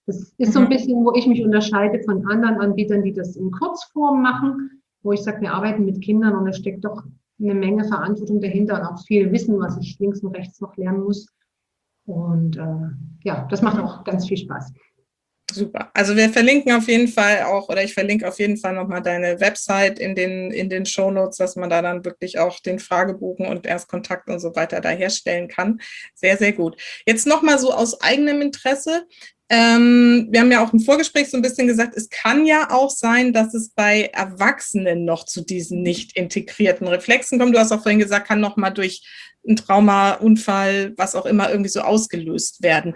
Das ist so ein bisschen, wo ich mich unterscheide von anderen Anbietern, die das in Kurzform machen, wo ich sage, wir arbeiten mit Kindern und da steckt doch eine Menge Verantwortung dahinter und auch viel Wissen, was ich links und rechts noch lernen muss. Und äh, ja, das macht auch ganz viel Spaß. Super. Also wir verlinken auf jeden Fall auch, oder ich verlinke auf jeden Fall nochmal deine Website in den, in den Shownotes, dass man da dann wirklich auch den Fragebogen und Erstkontakt und so weiter da herstellen kann. Sehr, sehr gut. Jetzt nochmal so aus eigenem Interesse. Ähm, wir haben ja auch im Vorgespräch so ein bisschen gesagt, es kann ja auch sein, dass es bei Erwachsenen noch zu diesen nicht integrierten Reflexen kommt. Du hast auch vorhin gesagt, kann nochmal durch ein Trauma, Unfall, was auch immer irgendwie so ausgelöst werden.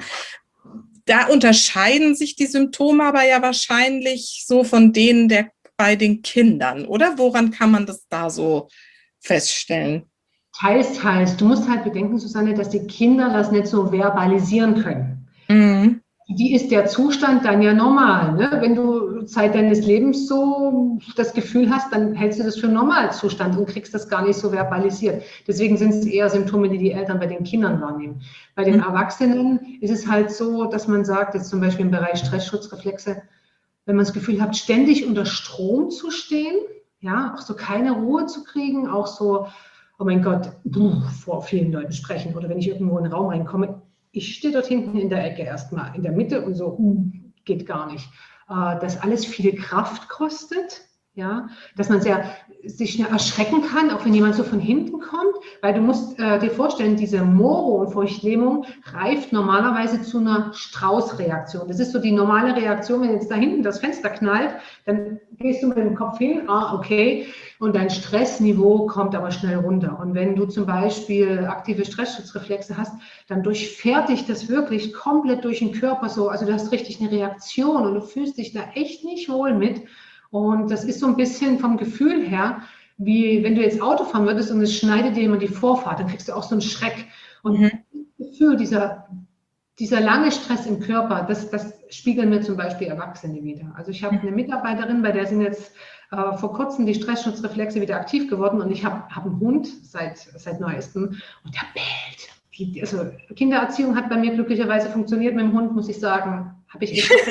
Da unterscheiden sich die Symptome aber ja wahrscheinlich so von denen der bei den Kindern, oder? Woran kann man das da so feststellen? Teils, teils. Du musst halt bedenken, Susanne, dass die Kinder das nicht so verbalisieren können. Mhm. Die ist der Zustand dann ja normal. Ne? Wenn du Zeit deines Lebens so das Gefühl hast, dann hältst du das für einen Normalzustand und kriegst das gar nicht so verbalisiert. Deswegen sind es eher Symptome, die die Eltern bei den Kindern wahrnehmen. Bei den Erwachsenen ist es halt so, dass man sagt, jetzt zum Beispiel im Bereich Stressschutzreflexe, wenn man das Gefühl hat, ständig unter Strom zu stehen, ja, auch so keine Ruhe zu kriegen, auch so, oh mein Gott, vor vielen Leuten sprechen oder wenn ich irgendwo in den Raum reinkomme, ich stehe dort hinten in der Ecke erstmal, in der Mitte und so, geht gar nicht. Dass alles viel Kraft kostet, ja, dass man sehr, sich schnell erschrecken kann, auch wenn jemand so von hinten kommt, weil du musst äh, dir vorstellen, diese Moro- und Furchtlähmung reift normalerweise zu einer Straußreaktion. Das ist so die normale Reaktion, wenn jetzt da hinten das Fenster knallt, dann gehst du mit dem Kopf hin, ah, okay, und dein Stressniveau kommt aber schnell runter. Und wenn du zum Beispiel aktive Stressschutzreflexe hast, dann durchfährt dich das wirklich komplett durch den Körper so, also du hast richtig eine Reaktion und du fühlst dich da echt nicht wohl mit. Und das ist so ein bisschen vom Gefühl her, wie wenn du jetzt Auto fahren würdest und es schneidet dir jemand die Vorfahrt, dann kriegst du auch so einen Schreck. Und mhm. das Gefühl, dieser, dieser lange Stress im Körper, das, das spiegeln mir zum Beispiel Erwachsene wieder. Also ich habe eine Mitarbeiterin, bei der sind jetzt äh, vor kurzem die Stressschutzreflexe wieder aktiv geworden und ich habe hab einen Hund seit, seit neuestem und der bellt. Die, also Kindererziehung hat bei mir glücklicherweise funktioniert mit dem Hund, muss ich sagen. Habe ich echt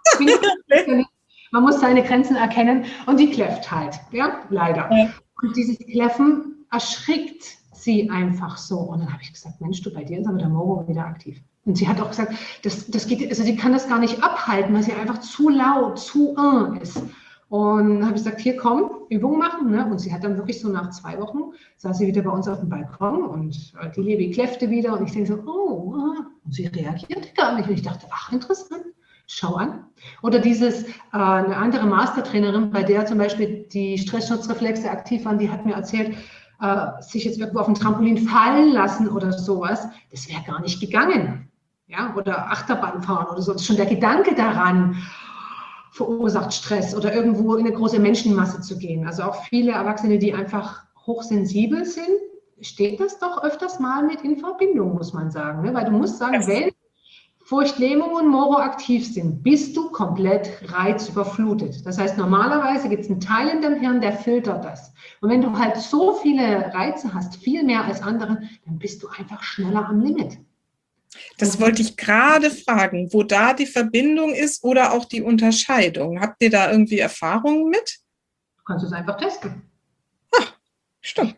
gedacht. Man muss seine Grenzen erkennen und die kläfft halt, ja, leider. Ja. Und dieses Kläffen erschrickt sie einfach so. Und dann habe ich gesagt, Mensch, du, bei dir ist aber der Moro wieder aktiv. Und sie hat auch gesagt, das, das geht, also sie kann das gar nicht abhalten, weil sie einfach zu laut, zu äh ist. Und dann habe ich gesagt, hier komm, Übung machen. Ne? Und sie hat dann wirklich so nach zwei Wochen, saß sie wieder bei uns auf dem Balkon und äh, die Levi kläffte wieder. Und ich denke so, oh, ah. Und sie reagierte gar nicht. Und ich dachte, ach, interessant. Schau an. Oder dieses, äh, eine andere Mastertrainerin, bei der zum Beispiel die Stressschutzreflexe aktiv waren, die hat mir erzählt, äh, sich jetzt irgendwo auf dem Trampolin fallen lassen oder sowas, das wäre gar nicht gegangen. Ja, oder Achterbahn fahren oder so. Das ist schon der Gedanke daran verursacht Stress oder irgendwo in eine große Menschenmasse zu gehen. Also auch viele Erwachsene, die einfach hochsensibel sind, steht das doch öfters mal mit in Verbindung, muss man sagen. Ne? Weil du musst sagen, das wenn Furchtlähmung und Moro aktiv sind, bist du komplett reizüberflutet. Das heißt, normalerweise gibt es einen Teil in deinem Hirn, der filtert das. Und wenn du halt so viele Reize hast, viel mehr als andere, dann bist du einfach schneller am Limit. Das wollte ich gerade fragen, wo da die Verbindung ist oder auch die Unterscheidung. Habt ihr da irgendwie Erfahrungen mit? Du kannst es einfach testen. Ah, stimmt.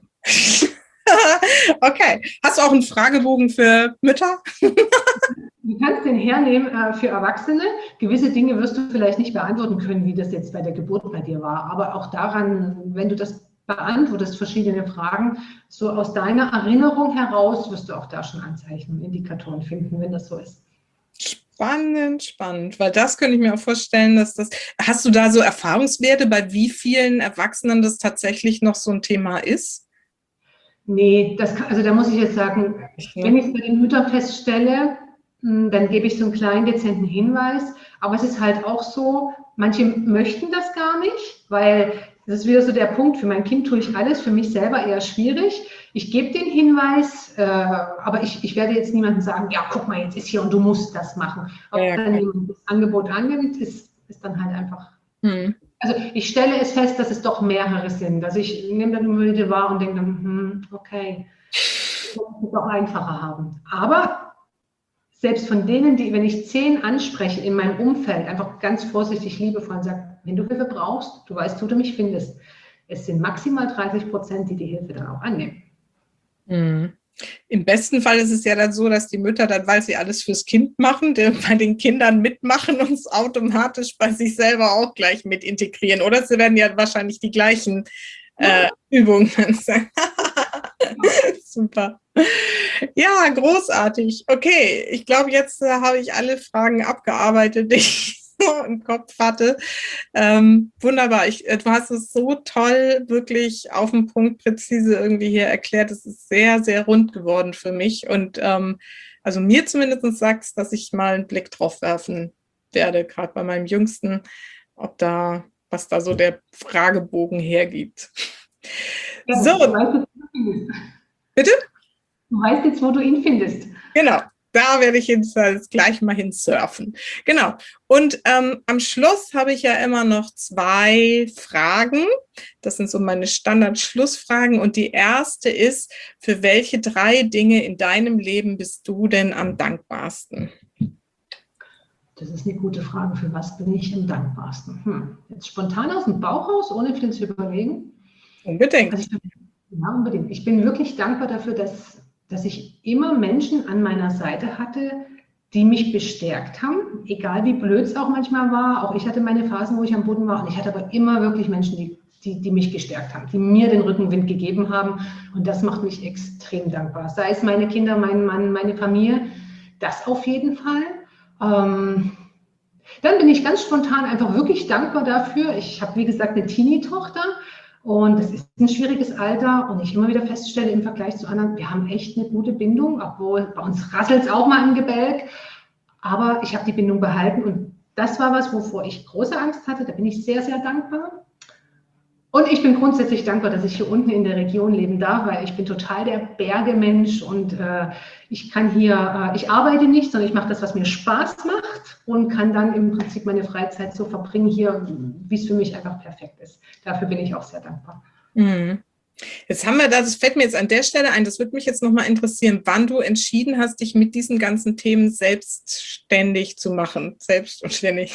Okay. Hast du auch einen Fragebogen für Mütter? Du kannst den hernehmen äh, für Erwachsene. Gewisse Dinge wirst du vielleicht nicht beantworten können, wie das jetzt bei der Geburt bei dir war. Aber auch daran, wenn du das beantwortest, verschiedene Fragen, so aus deiner Erinnerung heraus wirst du auch da schon Anzeichen und Indikatoren finden, wenn das so ist. Spannend, spannend, weil das könnte ich mir auch vorstellen, dass das, hast du da so Erfahrungswerte, bei wie vielen Erwachsenen das tatsächlich noch so ein Thema ist? Nee, das kann, also da muss ich jetzt sagen, ja. Wenn ich es bei den Müttern feststelle, dann gebe ich so einen kleinen dezenten Hinweis. Aber es ist halt auch so, manche möchten das gar nicht, weil das ist wieder so der Punkt, für mein Kind tue ich alles, für mich selber eher schwierig. Ich gebe den Hinweis, äh, aber ich, ich werde jetzt niemandem sagen, ja, guck mal, jetzt ist hier und du musst das machen. Ob ja, dann jemand das Angebot annimmt, ist, ist dann halt einfach... Hm. Also ich stelle es fest, dass es doch mehrere sind. Also ich nehme dann immer wieder wahr und denke dann, hm, okay, ich muss es doch einfacher haben. Aber selbst von denen, die, wenn ich zehn anspreche in meinem Umfeld, einfach ganz vorsichtig, liebevoll sage, wenn du Hilfe brauchst, du weißt, wo du mich findest. Es sind maximal dreißig Prozent, die die Hilfe dann auch annehmen. Mhm. Im besten Fall ist es ja dann so, dass die Mütter dann, weil sie alles fürs Kind machen, bei den Kindern mitmachen und es automatisch bei sich selber auch gleich mit integrieren. Oder sie werden ja wahrscheinlich die gleichen äh, Übungen sein. Super. Ja, großartig. Okay, ich glaube, jetzt äh, habe ich alle Fragen abgearbeitet, die ich so im Kopf hatte. Ähm, wunderbar. Ich, du hast es so toll, wirklich auf den Punkt präzise irgendwie hier erklärt. Es ist sehr, sehr rund geworden für mich. Und ähm, also mir zumindest sagst, dass ich mal einen Blick drauf werfen werde, gerade bei meinem Jüngsten, ob da, was da so der Fragebogen hergibt. Ja, so. Du weißt jetzt, wo du ihn findest. Bitte? Du weißt jetzt, wo du ihn findest. Genau. Da werde ich jetzt gleich mal hinsurfen. Genau. Und ähm, am Schluss habe ich ja immer noch zwei Fragen. Das sind so meine Standard-Schlussfragen. Und die erste ist, für welche drei Dinge in deinem Leben bist du denn am dankbarsten? Das ist eine gute Frage. Für was bin ich am dankbarsten? Hm. Jetzt spontan aus dem Bauch raus, ohne viel zu überlegen. Unbedingt. Also ich bin, ja, unbedingt. Ich bin wirklich dankbar dafür, dass dass ich immer Menschen an meiner Seite hatte, die mich bestärkt haben, egal wie blöd es auch manchmal war. Auch ich hatte meine Phasen, wo ich am Boden war. Und ich hatte aber immer wirklich Menschen, die, die, die mich gestärkt haben, die mir den Rückenwind gegeben haben. Und das macht mich extrem dankbar. Sei es meine Kinder, mein Mann, meine Familie, das auf jeden Fall. Ähm, dann bin ich ganz spontan einfach wirklich dankbar dafür. Ich habe, wie gesagt, eine Teenie-Tochter. Und das ist ein schwieriges Alter und ich immer wieder feststelle im Vergleich zu anderen, wir haben echt eine gute Bindung, obwohl bei uns rasselt es auch mal im Gebälk. Aber ich habe die Bindung behalten und das war was, wovor ich große Angst hatte. Da bin ich sehr, sehr dankbar. Und ich bin grundsätzlich dankbar, dass ich hier unten in der Region leben darf, weil ich bin total der Bergemensch und äh, ich kann hier, äh, ich arbeite nicht, sondern ich mache das, was mir Spaß macht und kann dann im Prinzip meine Freizeit so verbringen hier, wie es für mich einfach perfekt ist. Dafür bin ich auch sehr dankbar. Mhm. Jetzt haben wir da, das fällt mir jetzt an der Stelle ein, das würde mich jetzt nochmal interessieren, wann du entschieden hast, dich mit diesen ganzen Themen selbstständig zu machen. Selbstständig.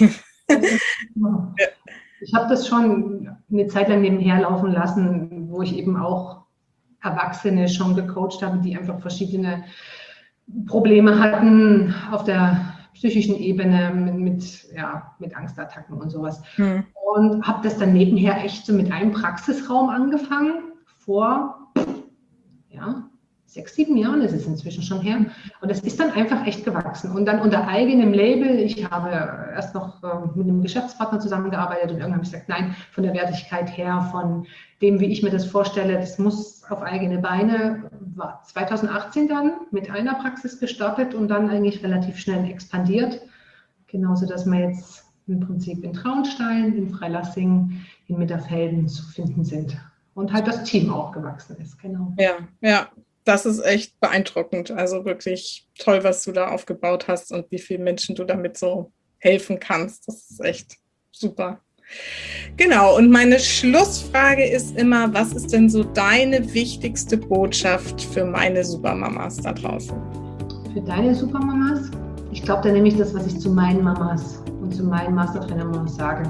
Ja. Ich habe das schon eine Zeit lang nebenher laufen lassen, wo ich eben auch Erwachsene schon gecoacht habe, die einfach verschiedene Probleme hatten auf der psychischen Ebene mit, mit, ja, mit Angstattacken und sowas. Hm. Und habe das dann nebenher echt so mit einem Praxisraum angefangen, vor ja, sechs, sieben Jahren ist es inzwischen schon her. Und es ist dann einfach echt gewachsen. Und dann unter eigenem Label, ich habe erst noch äh, mit einem Geschäftspartner zusammengearbeitet und irgendwann habe ich gesagt, nein, von der Wertigkeit her, von dem, wie ich mir das vorstelle, das muss auf eigene Beine. War zwanzig achtzehn dann mit einer Praxis gestartet und dann eigentlich relativ schnell expandiert. Genauso, dass wir jetzt im Prinzip in Traunstein, in Freilassing, in Mitterfelden zu finden sind. Und halt das Team auch gewachsen ist, genau. Ja, ja. Das ist echt beeindruckend. Also wirklich toll, was du da aufgebaut hast und wie vielen Menschen du damit so helfen kannst. Das ist echt super. Genau, und meine Schlussfrage ist immer, was ist denn so deine wichtigste Botschaft für meine Supermamas da draußen? Für deine Supermamas? Ich glaube, da nehme ich das, was ich zu meinen Mamas und zu meinen Mastertrainer-Mamas sage.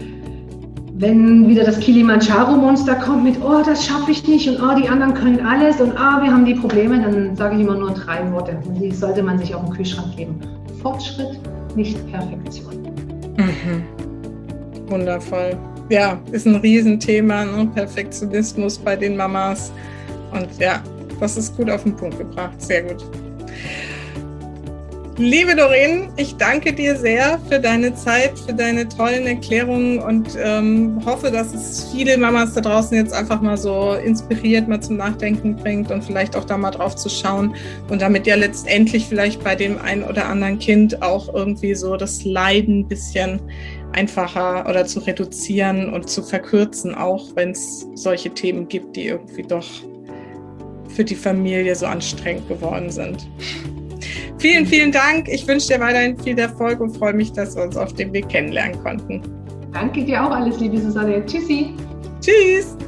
Wenn wieder das Kilimanjaro-Monster kommt mit, oh, das schaffe ich nicht und oh, die anderen können alles und ah, wir haben die Probleme, dann sage ich immer nur drei Worte. Und die sollte man sich auf den Kühlschrank geben. Fortschritt, nicht Perfektion. Mhm. Wundervoll. Ja, ist ein Riesenthema, ne? Perfektionismus bei den Mamas. Und ja, das ist gut auf den Punkt gebracht. Sehr gut. Liebe Doreen, ich danke dir sehr für deine Zeit, für deine tollen Erklärungen und ähm, hoffe, dass es viele Mamas da draußen jetzt einfach mal so inspiriert, mal zum Nachdenken bringt und vielleicht auch da mal drauf zu schauen und damit ja letztendlich vielleicht bei dem einen oder anderen Kind auch irgendwie so das Leiden ein bisschen einfacher oder zu reduzieren und zu verkürzen, auch wenn es solche Themen gibt, die irgendwie doch für die Familie so anstrengend geworden sind. Vielen, vielen Dank. Ich wünsche dir weiterhin viel Erfolg und freue mich, dass wir uns auf dem Weg kennenlernen konnten. Danke dir auch alles, liebe Susanne. Tschüssi. Tschüss.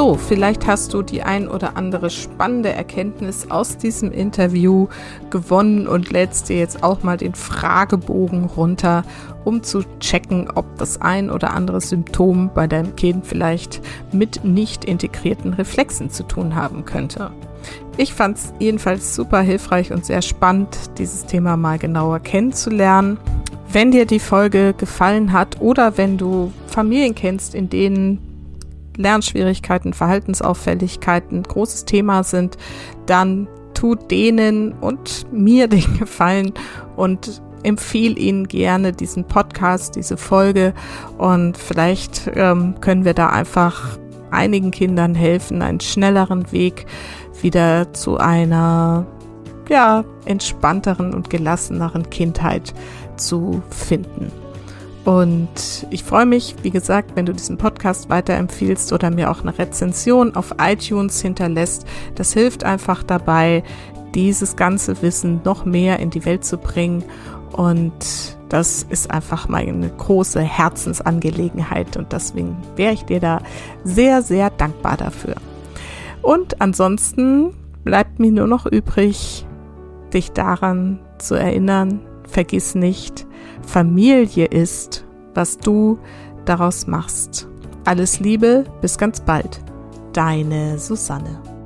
So, vielleicht hast du die ein oder andere spannende Erkenntnis aus diesem Interview gewonnen und lädst dir jetzt auch mal den Fragebogen runter, um zu checken, ob das ein oder andere Symptom bei deinem Kind vielleicht mit nicht integrierten Reflexen zu tun haben könnte. Ich fand es jedenfalls super hilfreich und sehr spannend, dieses Thema mal genauer kennenzulernen. Wenn dir die Folge gefallen hat oder wenn du Familien kennst, in denen Lernschwierigkeiten, Verhaltensauffälligkeiten großes Thema sind, dann tu denen und mir den Gefallen und empfehle ihnen gerne diesen Podcast, diese Folge, und vielleicht ähm, können wir da einfach einigen Kindern helfen, einen schnelleren Weg wieder zu einer ja, entspannteren und gelasseneren Kindheit zu finden. Und ich freue mich, wie gesagt, wenn du diesen Podcast weiterempfiehlst oder mir auch eine Rezension auf iTunes hinterlässt. Das hilft einfach dabei, dieses ganze Wissen noch mehr in die Welt zu bringen. Und das ist einfach meine große Herzensangelegenheit. Und deswegen wäre ich dir da sehr, sehr dankbar dafür. Und ansonsten bleibt mir nur noch übrig, dich daran zu erinnern, vergiss nicht, Familie ist, was du daraus machst. Alles Liebe, bis ganz bald. Deine Susanne.